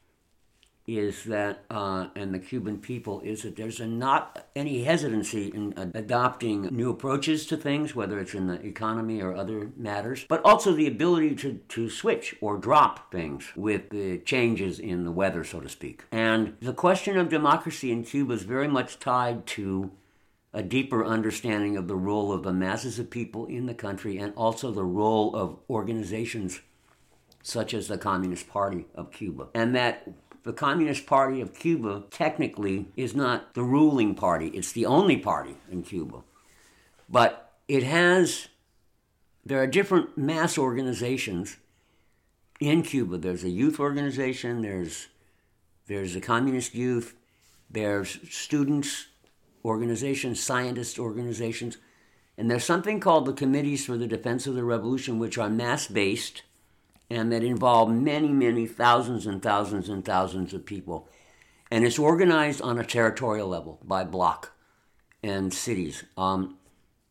is that, uh, and the Cuban people, is that there's a not any hesitancy in adopting new approaches to things, whether it's in the economy or other matters, but also the ability to, to switch or drop things with the changes in the weather, so to speak. And the question of democracy in Cuba is very much tied to a deeper understanding of the role of the masses of people in the country and also the role of organizations such as the Communist Party of Cuba. And that the Communist Party of Cuba technically is not the ruling party. It's the only party in Cuba. But it has, there are different mass organizations in Cuba. There's a youth organization, there's there's the communist youth, there's students organizations, scientist organizations, and there's something called the Committees for the Defense of the Revolution, which are mass-based, and that involve many, many thousands and thousands and thousands of people. And it's organized on a territorial level by block and cities. Um,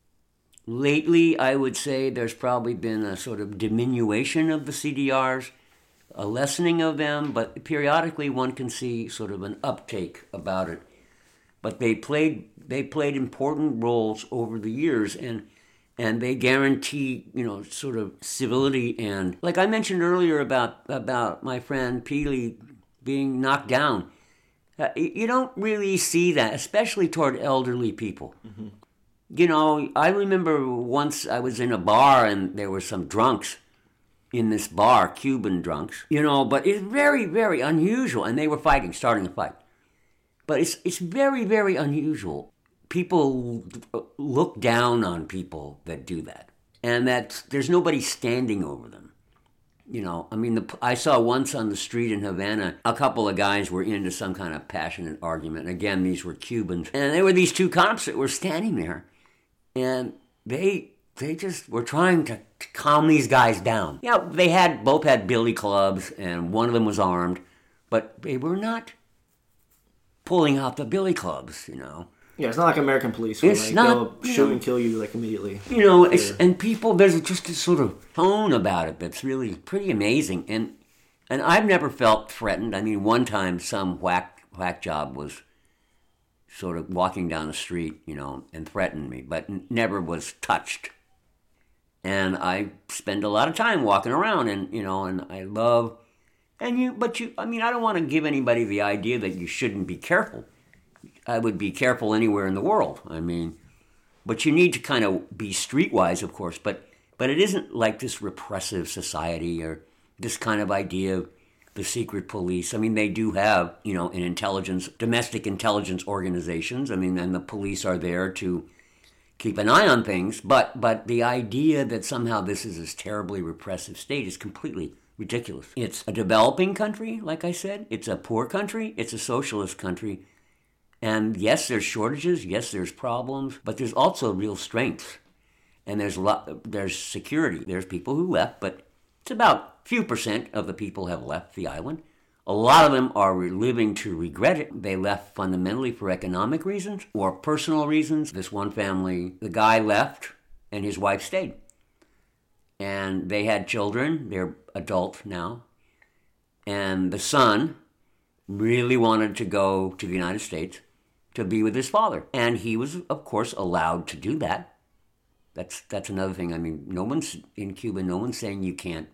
lately, I would say there's probably been a sort of diminution of the C D Rs, a lessening of them, but periodically one can see sort of an uptake about it. But they played they played important roles over the years, and And they guarantee, you know, sort of civility. And like I mentioned earlier about about my friend Peely being knocked down, uh, you don't really see that, especially toward elderly people. Mm-hmm. You know, I remember once I was in a bar and there were some drunks in this bar, Cuban drunks, you know, but it's very, very unusual. And they were fighting, starting a fight. But it's it's very, very unusual. People look down on people that do that, and that there's nobody standing over them. You know, I mean, the, I saw once on the street in Havana, a couple of guys were into some kind of passionate argument. Again, these were Cubans, and there were these two cops that were standing there, and they they just were trying to calm these guys down. Yeah, they had both had billy clubs, and one of them was armed, but they were not pulling out the billy clubs, you know. Yeah, it's not like American police where it's like, not, they'll shoot know, and kill you like immediately. You know, it's, and people, there's just this sort of tone about it that's really pretty amazing. And and I've never felt threatened. I mean, one time some whack whack job was sort of walking down the street, you know, and threatened me, but never was touched. And I spend a lot of time walking around, and you know, and I love, and you, but you, I mean, I don't want to give anybody the idea that you shouldn't be careful. I would be careful anywhere in the world. I mean, but you need to kind of be streetwise, of course, but but it isn't like this repressive society or this kind of idea of the secret police. I mean, they do have, you know, an intelligence, domestic intelligence organizations. I mean, and the police are there to keep an eye on things, but but the idea that somehow this is this terribly repressive state is completely ridiculous. It's a developing country, like I said. It's a poor country. It's a socialist country. And yes, there's shortages. Yes, there's problems. But there's also real strength. and there's a lot, there's security. There's people who left, but it's about a few percent of the people have left the island. A lot of them are living to regret it. They left fundamentally for economic reasons or personal reasons. This one family, the guy left and his wife stayed. And they had children. They're adult now. And the son really wanted to go to the United States to be with his father. And he was, of course, allowed to do that. That's that's another thing. I mean, no one's in Cuba, no one's saying you can't,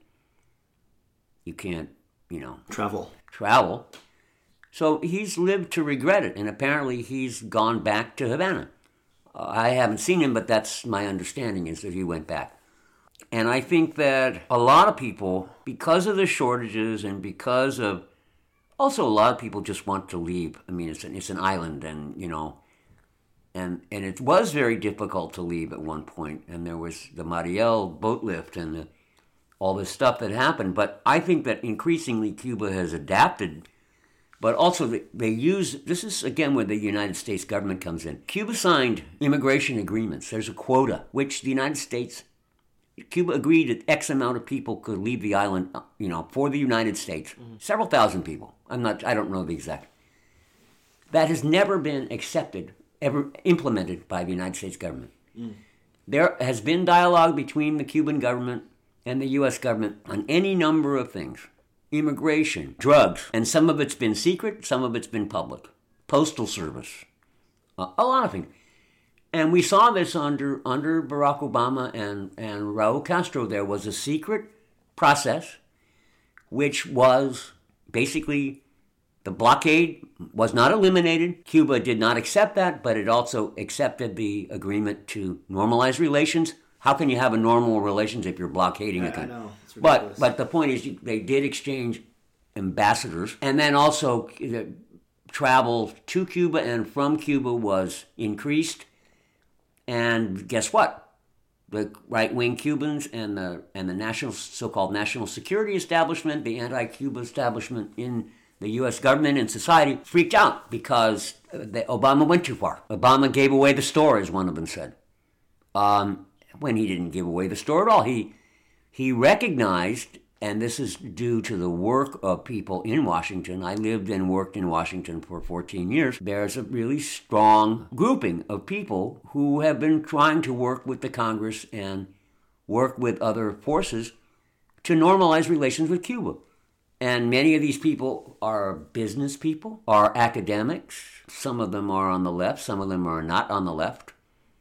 you can't, you know. Travel. Travel. So he's lived to regret it, and apparently he's gone back to Havana. Uh, I haven't seen him, but that's my understanding is that he went back. And I think that a lot of people, because of the shortages and because of, also a lot of people just want to leave. I mean, it's an, it's an island, and, you know, and and it was very difficult to leave at one point, and there was the Mariel boat lift and the, all this stuff that happened. But I think that increasingly Cuba has adapted, but also they, they use, this is again where the United States government comes in. Cuba signed immigration agreements. There's a quota, which the United States, Cuba agreed that X amount of people could leave the island, you know, for the United States. Mm-hmm. Several thousand people. I'm not, I don't know the exact. That has never been accepted, ever implemented by the United States government. Mm. There has been dialogue between the Cuban government and the U S government on any number of things. Immigration, drugs, and some of it's been secret, some of it's been public. Postal service, uh, a lot of things. And we saw this under under Barack Obama and, and Raul Castro. There was a secret process, which was basically the blockade was not eliminated. Cuba did not accept that, but it also accepted the agreement to normalize relations. How can you have a normal relations if you're blockading I, a country? I know. It's But ridiculous. but the point is, you, they did exchange ambassadors, and then also the travel to Cuba and from Cuba was increased. And guess what? The right-wing Cubans and the and the national so-called national security establishment, the anti-Cuba establishment in the U S government and society freaked out because the, Obama went too far. Obama gave away the store, as one of them said. Um, when he didn't give away the store at all, he he recognized, and this is due to the work of people in Washington. I lived and worked in Washington for fourteen years. There's a really strong grouping of people who have been trying to work with the Congress and work with other forces to normalize relations with Cuba. And many of these people are business people, are academics. Some of them are on the left, some of them are not on the left.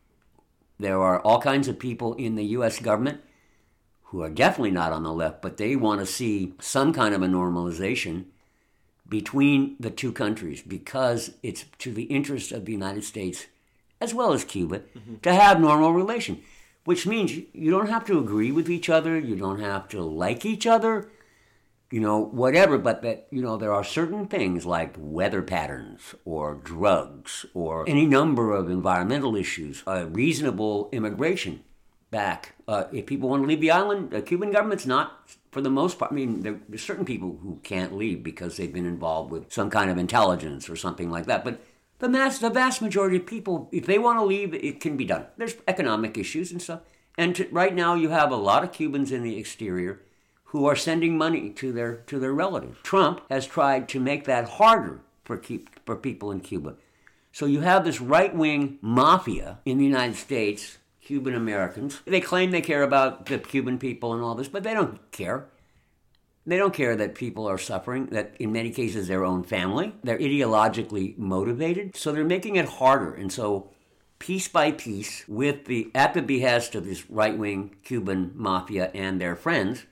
There are all kinds of people in the U S government who are definitely not on the left, but they want to see some kind of a normalization between the two countries because it's to the interest of the United States as well as Cuba mm-hmm. to have normal relations, which means you don't have to agree with each other, you don't have to like each other, you know, whatever, but that, you know, there are certain things like weather patterns or drugs or any number of environmental issues, uh, reasonable immigration back. Uh, if people want to leave the island, the Cuban government's not, for the most part, I mean, there, there's certain people who can't leave because they've been involved with some kind of intelligence or something like that. But the mass, the vast majority of people, if they want to leave, it can be done. There's economic issues and stuff. And to, right now you have a lot of Cubans in the exterior who are sending money to their to their relatives. Trump has tried to make that harder for keep, for people in Cuba. So you have this right-wing mafia in the United States, Cuban Americans. They claim they care about the Cuban people and all this, but they don't care. They don't care that people are suffering, that in many cases their own family. They're ideologically motivated, so they're making it harder. And so piece by piece, with the at the behest of this right-wing Cuban mafia and their friends,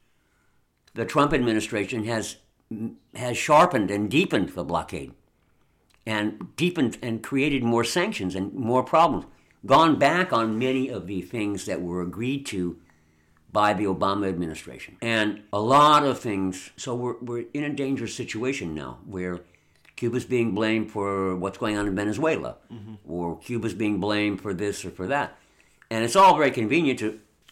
the Trump administration has has sharpened and deepened the blockade and deepened and created more sanctions and more problems, gone back on many of the things that were agreed to by the Obama administration. And a lot of things, so we're, we're in a dangerous situation now where Cuba's being blamed for what's going on in Venezuela, mm-hmm. or Cuba's being blamed for this or for that. And it's all very convenient to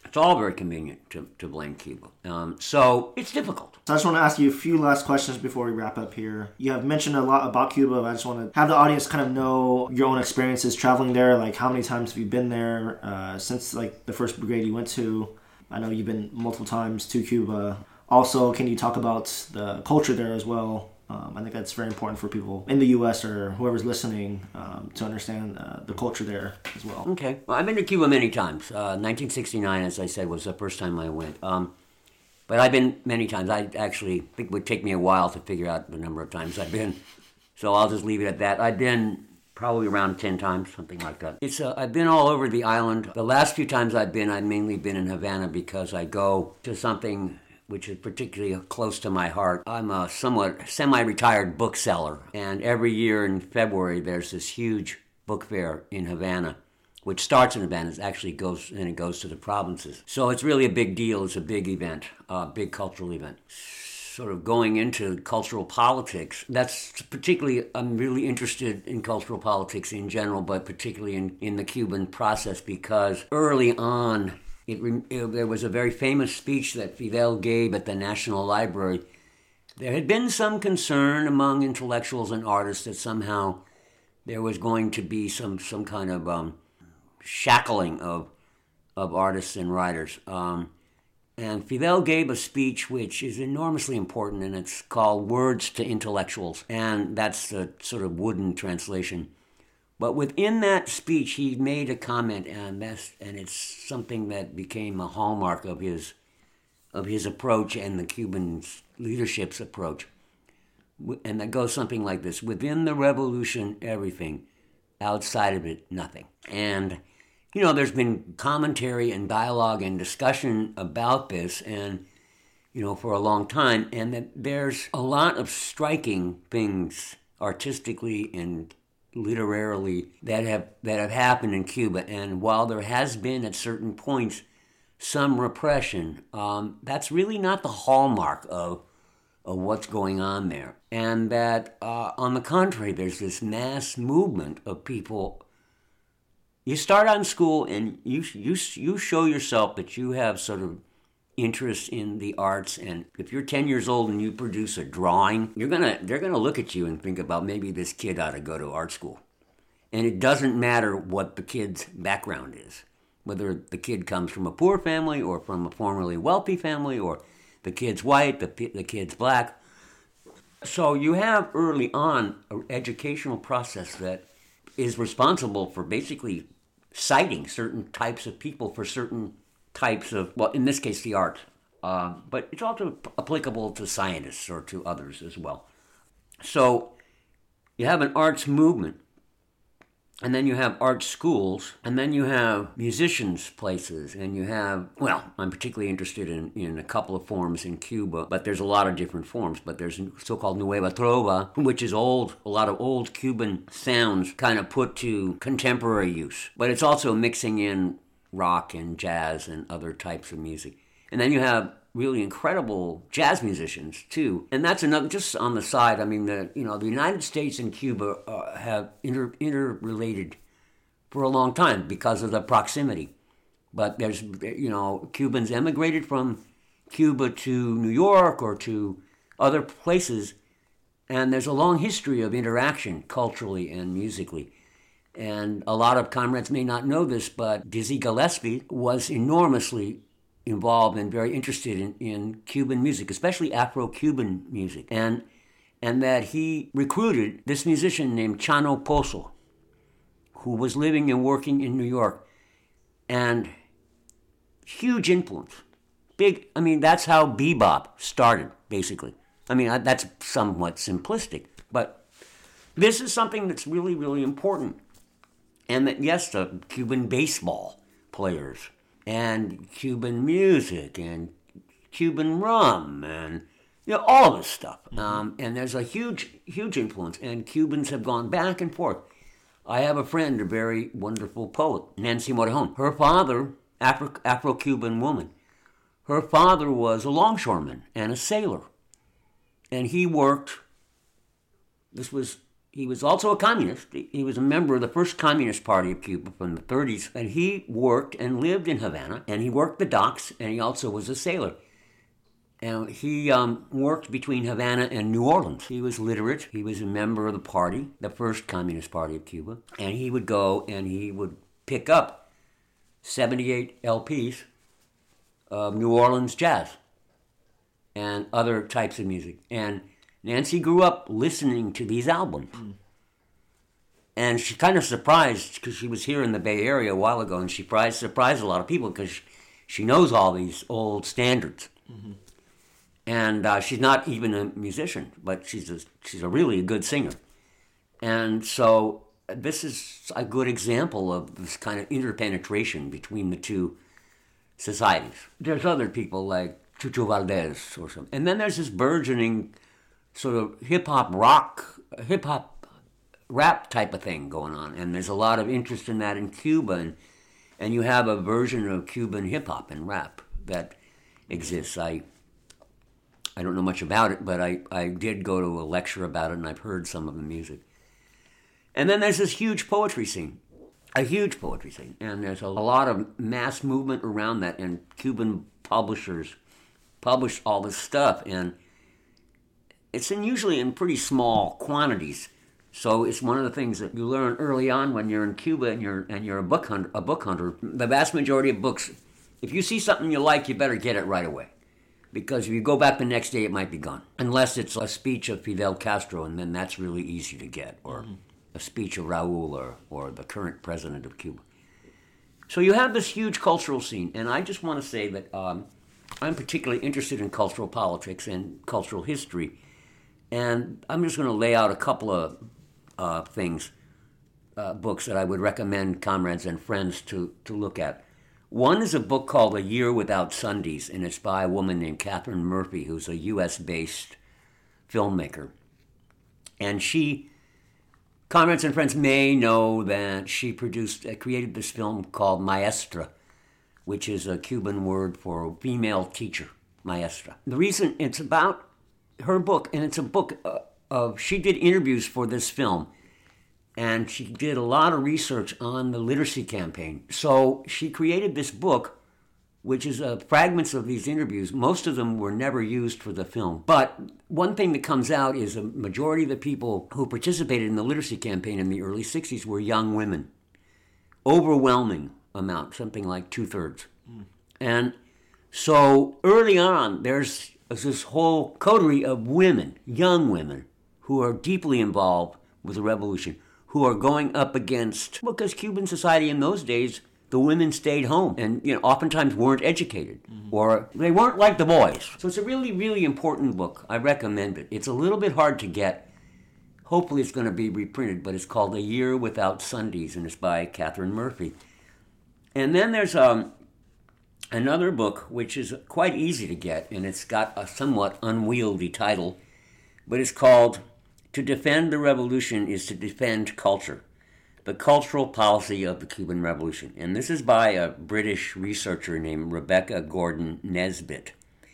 It's all very convenient to, to blame Cuba. Um, so it's difficult. So I just want to ask you a few last questions before we wrap up here. You have mentioned a lot about Cuba. I just want to have the audience kind of know your own experiences traveling there. Like, how many times have you been there uh, since like the first brigade you went to? I know you've been multiple times to Cuba. Also, can you talk about the culture there as well? Um, I think that's very important for people in the U S or whoever's listening um, to understand uh, the culture there as well. Okay. Well, I've been to Cuba many times. Uh, nineteen sixty-nine, as I said, was the first time I went. Um, but I've been many times. I actually think it would take me a while to figure out the number of times I've been. So I'll just leave it at that. I've been probably around ten times, something like that. It's uh, I've been all over the island. The last few times I've been, I've mainly been in Havana because I go to something which is particularly close to my heart. I'm a somewhat semi-retired bookseller, and every year in February there's this huge book fair in Havana, which starts in Havana, it actually goes, and it goes to the provinces. So it's really a big deal, it's a big event, a big cultural event. Sort of going into cultural politics, that's particularly, I'm really interested in cultural politics in general, but particularly in, in the Cuban process, because early on, It, it, there was a very famous speech that Fidel gave at the National Library. There had been some concern among intellectuals and artists that somehow there was going to be some, some kind of um, shackling of of artists and writers. Um, and Fidel gave a speech which is enormously important, and it's called Words to Intellectuals. And that's the sort of wooden translation. But within that speech, he made a comment, and that's, and it's something that became a hallmark of his of his approach and the Cuban leadership's approach. And that goes something like this: within the revolution, everything; outside of it, nothing. And you know, there's been commentary and dialogue and discussion about this, and you know, for a long time, and that there's a lot of striking things artistically and literarily that have that have happened in Cuba. And while there has been at certain points some repression, um, that's really not the hallmark of of what's going on there. And that uh, on the contrary, there's this mass movement of people. You start on school and you you you show yourself that you have sort of interest in the arts, and if you're ten years old and you produce a drawing, you're gonna they're gonna look at you and think about maybe this kid ought to go to art school. And it doesn't matter what the kid's background is, whether the kid comes from a poor family or from a formerly wealthy family, or the kid's white, the the kid's black. So you have early on an educational process that is responsible for basically citing certain types of people for certain types of, well, in this case, the art. Uh, but it's also applicable to scientists or to others as well. So you have an arts movement, and then you have art schools, and then you have musicians' places, and you have, well, I'm particularly interested in, in a couple of forms in Cuba, but there's a lot of different forms. But there's so-called Nueva Trova, which is old, a lot of old Cuban sounds kind of put to contemporary use. But it's also mixing in rock and jazz and other types of music. And then you have really incredible jazz musicians too. And that's another, just on the side, I mean, the you know, the United States and Cuba uh, have inter, interrelated for a long time because of the proximity. But there's, you know, Cubans emigrated from Cuba to New York or to other places, and there's a long history of interaction culturally and musically. And a lot of comrades may not know this, but Dizzy Gillespie was enormously involved and very interested in, in Cuban music, especially Afro-Cuban music. And and that he recruited this musician named Chano Pozo, who was living and working in New York. And huge influence. Big, I mean, that's how bebop started, basically. I mean, that's somewhat simplistic, but this is something that's really, really important. And that, yes, the Cuban baseball players and Cuban music and Cuban rum and, you know, all this stuff. Mm-hmm. Um, and there's a huge, huge influence. And Cubans have gone back and forth. I have a friend, a very wonderful poet, Nancy Morejon. Her father, Afro, Afro-Cuban woman, her father was a longshoreman and a sailor. And he worked, this was he was also a communist. He was a member of the first Communist Party of Cuba from the thirties. And he worked and lived in Havana. And he worked the docks. And he also was a sailor. And he um, worked between Havana and New Orleans. He was literate. He was a member of the party, the first Communist Party of Cuba. And he would go and he would pick up seventy-eight L Ps of New Orleans jazz and other types of music. And Nancy grew up listening to these albums. Mm. And she kind of surprised, because she was here in the Bay Area a while ago, and she surprised, surprised a lot of people because she knows all these old standards. Mm-hmm. And uh, she's not even a musician, but she's a, she's a really good singer. And so this is a good example of this kind of interpenetration between the two societies. There's other people like Chucho Valdez or something. And then there's this burgeoning sort of hip-hop rock, hip-hop rap type of thing going on. And there's a lot of interest in that in Cuba. And, and you have a version of Cuban hip-hop and rap that exists. I I don't know much about it, but I, I did go to a lecture about it, and I've heard some of the music. And then there's this huge poetry scene, a huge poetry scene. And there's a, a lot of mass movement around that, and Cuban publishers publish all this stuff. And it's in usually in pretty small quantities. So it's one of the things that you learn early on when you're in Cuba and you're and you're a book hunter. A book hunter. The vast majority of books, if you see something you like, you better get it right away. Because if you go back the next day, it might be gone. Unless it's a speech of Fidel Castro, and then that's really easy to get. Or mm-hmm. a speech of Raul or, or the current president of Cuba. So you have this huge cultural scene. And I just want to say that um, I'm particularly interested in cultural politics and cultural history. And I'm just going to lay out a couple of uh, things, uh, books that I would recommend comrades and friends to, to look at. One is a book called A Year Without Sundays, and it's by a woman named Catherine Murphy, who's a U S-based filmmaker. And she, comrades and friends may know that she produced, uh, created this film called Maestra, which is a Cuban word for female teacher, maestra. The reason it's about her book, and it's a book uh, of, she did interviews for this film, and she did a lot of research on the literacy campaign. So she created this book, which is uh, fragments of these interviews. Most of them were never used for the film. But one thing that comes out is a majority of the people who participated in the literacy campaign in the early sixties were young women. Overwhelming amount, something like two-thirds. Mm. And so early on, there's this whole coterie of women, young women, who are deeply involved with the revolution, who are going up against, because Cuban society in those days, the women stayed home and, you know, oftentimes weren't educated, mm-hmm. or they weren't like the boys. So it's a really, really important book. I recommend it. It's a little bit hard to get. Hopefully it's going to be reprinted, but it's called A Year Without Sundays, and it's by Catherine Murphy. And then there's um, another book, which is quite easy to get, and it's got a somewhat unwieldy title, but it's called To Defend the Revolution is to Defend Culture, the Cultural Policy of the Cuban Revolution. And this is by a British researcher named Rebecca Gordon Nesbitt.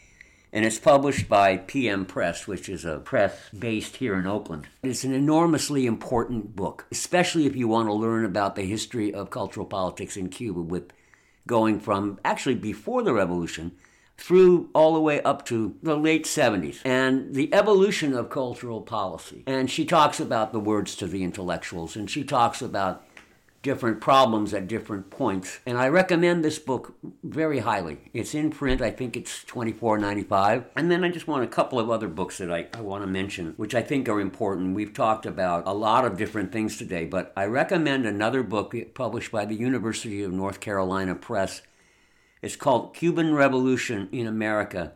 And it's published by P M Press, which is a press based here in Oakland. It's an enormously important book, especially if you want to learn about the history of cultural politics in Cuba, with going from actually before the revolution through all the way up to the late seventies, and the evolution of cultural policy. And she talks about the words to the intellectuals, and she talks about different problems at different points. And I recommend this book very highly. It's in print. I think it's twenty-four ninety-five. And then I just want a couple of other books that I, I want to mention, which I think are important. We've talked about a lot of different things today, but I recommend another book published by the University of North Carolina Press. It's called Cuban Revolution in America,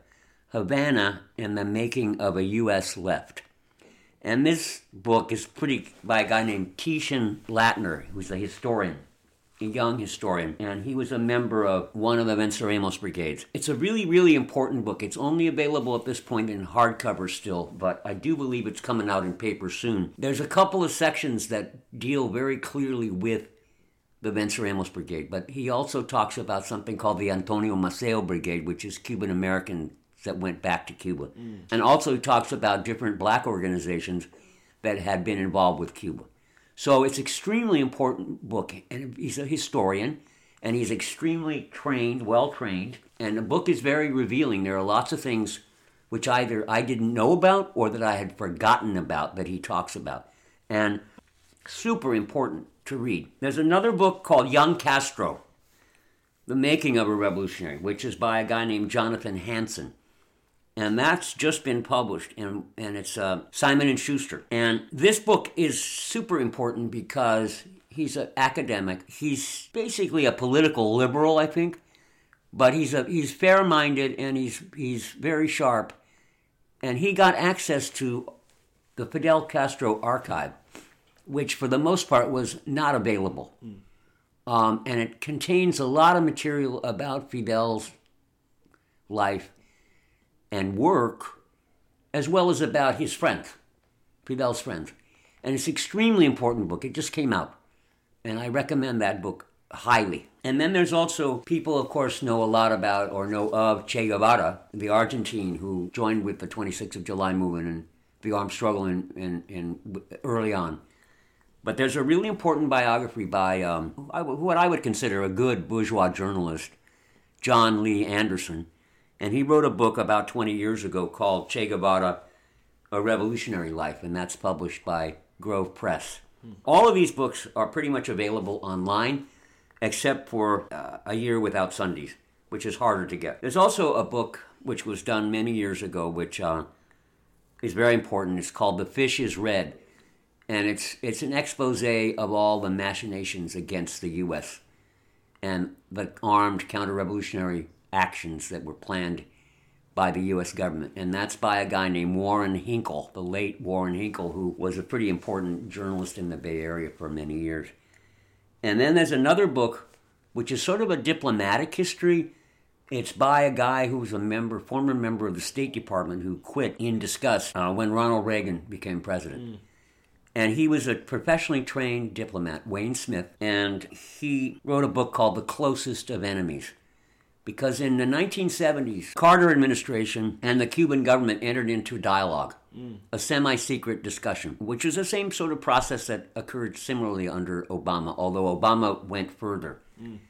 Havana and the Making of a U S Left. And this book is pretty by a guy named Titian Latner, who's a historian, a young historian, and he was a member of one of the Venceremos brigades. It's a really, really important book. It's only available at this point in hardcover still, but I do believe it's coming out in paper soon. There's a couple of sections that deal very clearly with the Venceremos Brigade, but he also talks about something called the Antonio Maceo Brigade, which is Cuban Americans that went back to Cuba. Mm. And also he talks about different black organizations that had been involved with Cuba. So it's extremely important book, and he's a historian, and he's extremely trained, well-trained, and the book is very revealing. There are lots of things which either I didn't know about or that I had forgotten about that he talks about, and super important to read. There's another book called Young Castro, The Making of a Revolutionary, which is by a guy named Jonathan Hanson. And that's just been published, and, and it's uh, Simon and Schuster. And this book is super important because he's an academic. He's basically a political liberal, I think, but he's a, he's fair-minded and he's he's very sharp. And he got access to the Fidel Castro archive, which for the most part was not available. Mm. Um, and it contains a lot of material about Fidel's life and work, as well as about his friends, Fidel's friends. And it's an extremely important book. It just came out. And I recommend that book highly. And then there's also people, of course, know a lot about or know of Che Guevara, the Argentine who joined with the twenty-sixth of July movement and the armed struggle in, in, in early on. But there's a really important biography by um, what I would consider a good bourgeois journalist, John Lee Anderson. And he wrote a book about twenty years ago called Che Guevara, A Revolutionary Life, and that's published by Grove Press. Hmm. All of these books are pretty much available online, except for uh, A Year Without Sundays, which is harder to get. There's also a book which was done many years ago, which uh, is very important. It's called The Fish is Red, and it's it's an expose of all the machinations against the U S and the armed counter-revolutionary actions that were planned by the U S government. And that's by a guy named Warren Hinkle, the late Warren Hinkle, who was a pretty important journalist in the Bay Area for many years. And then there's another book, which is sort of a diplomatic history. It's by a guy who was a member, former member of the State Department who quit in disgust uh, when Ronald Reagan became president. Mm. And he was a professionally trained diplomat, Wayne Smith, and he wrote a book called The Closest of Enemies. Because in the nineteen seventies, Carter administration and the Cuban government entered into dialogue, mm. a semi-secret discussion, which is the same sort of process that occurred similarly under Obama, although Obama went further. Mm.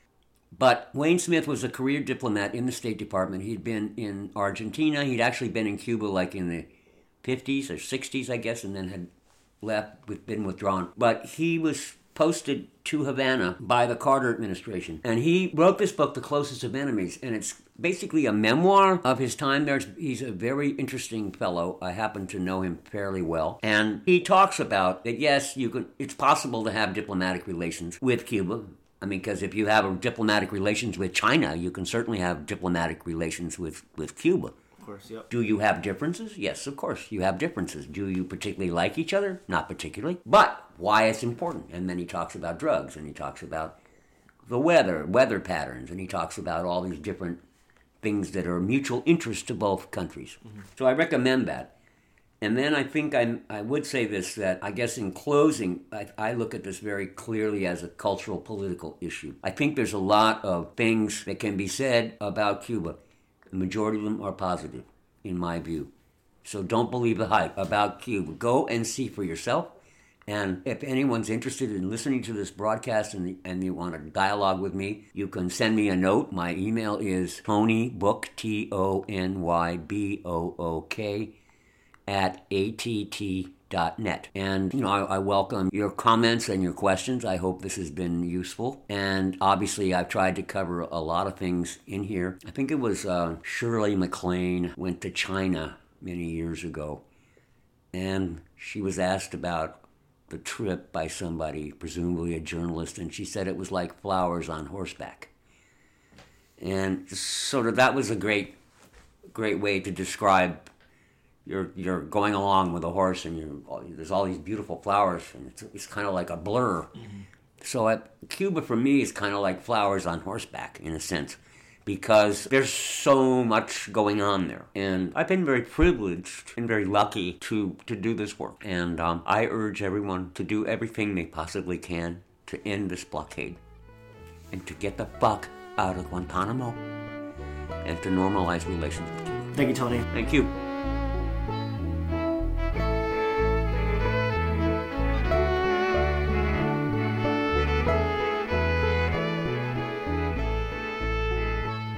But Wayne Smith was a career diplomat in the State Department. He'd been in Argentina. He'd actually been in Cuba like in the fifties or sixties, I guess, and then had left, been withdrawn. But he was posted to Havana by the Carter administration. And he wrote this book, The Closest of Enemies, and it's basically a memoir of his time there. He's a very interesting fellow. I happen to know him fairly well. And he talks about that, yes, you can. It's possible to have diplomatic relations with Cuba. I mean, because if you have diplomatic relations with China, you can certainly have diplomatic relations with, with Cuba. Of course, yep. Do you have differences? Yes, of course, you have differences. Do you particularly like each other? Not particularly. But why it's important. And then he talks about drugs, and he talks about the weather, weather patterns, and he talks about all these different things that are mutual interest to both countries. Mm-hmm. So I recommend that. And then I think I, I would say this, that I guess in closing, I, I look at this very clearly as a cultural political issue. I think there's a lot of things that can be said about Cuba. The majority of them are positive, in my view. So don't believe the hype about Cuba. Go and see for yourself. And if anyone's interested in listening to this broadcast and, and you want to dialogue with me, you can send me a note. My email is tonybook, T O N Y B O O K, at A T T dot net. And, you know, I, I welcome your comments and your questions. I hope this has been useful. And obviously, I've tried to cover a lot of things in here. I think it was uh, Shirley MacLaine went to China many years ago. And she was asked about the trip by somebody, presumably a journalist, and she said it was like flowers on horseback. And sort of that was a great, great way to describe You're you're going along with a horse, and you're, there's all these beautiful flowers, and it's, it's kind of like a blur. Mm-hmm. So at, Cuba, for me, is kind of like flowers on horseback, in a sense, because there's so much going on there. And I've been very privileged and very lucky to, to do this work. And um, I urge everyone to do everything they possibly can to end this blockade and to get the fuck out of Guantanamo and to normalize relations with Cuba. Thank you, Tony. Thank you.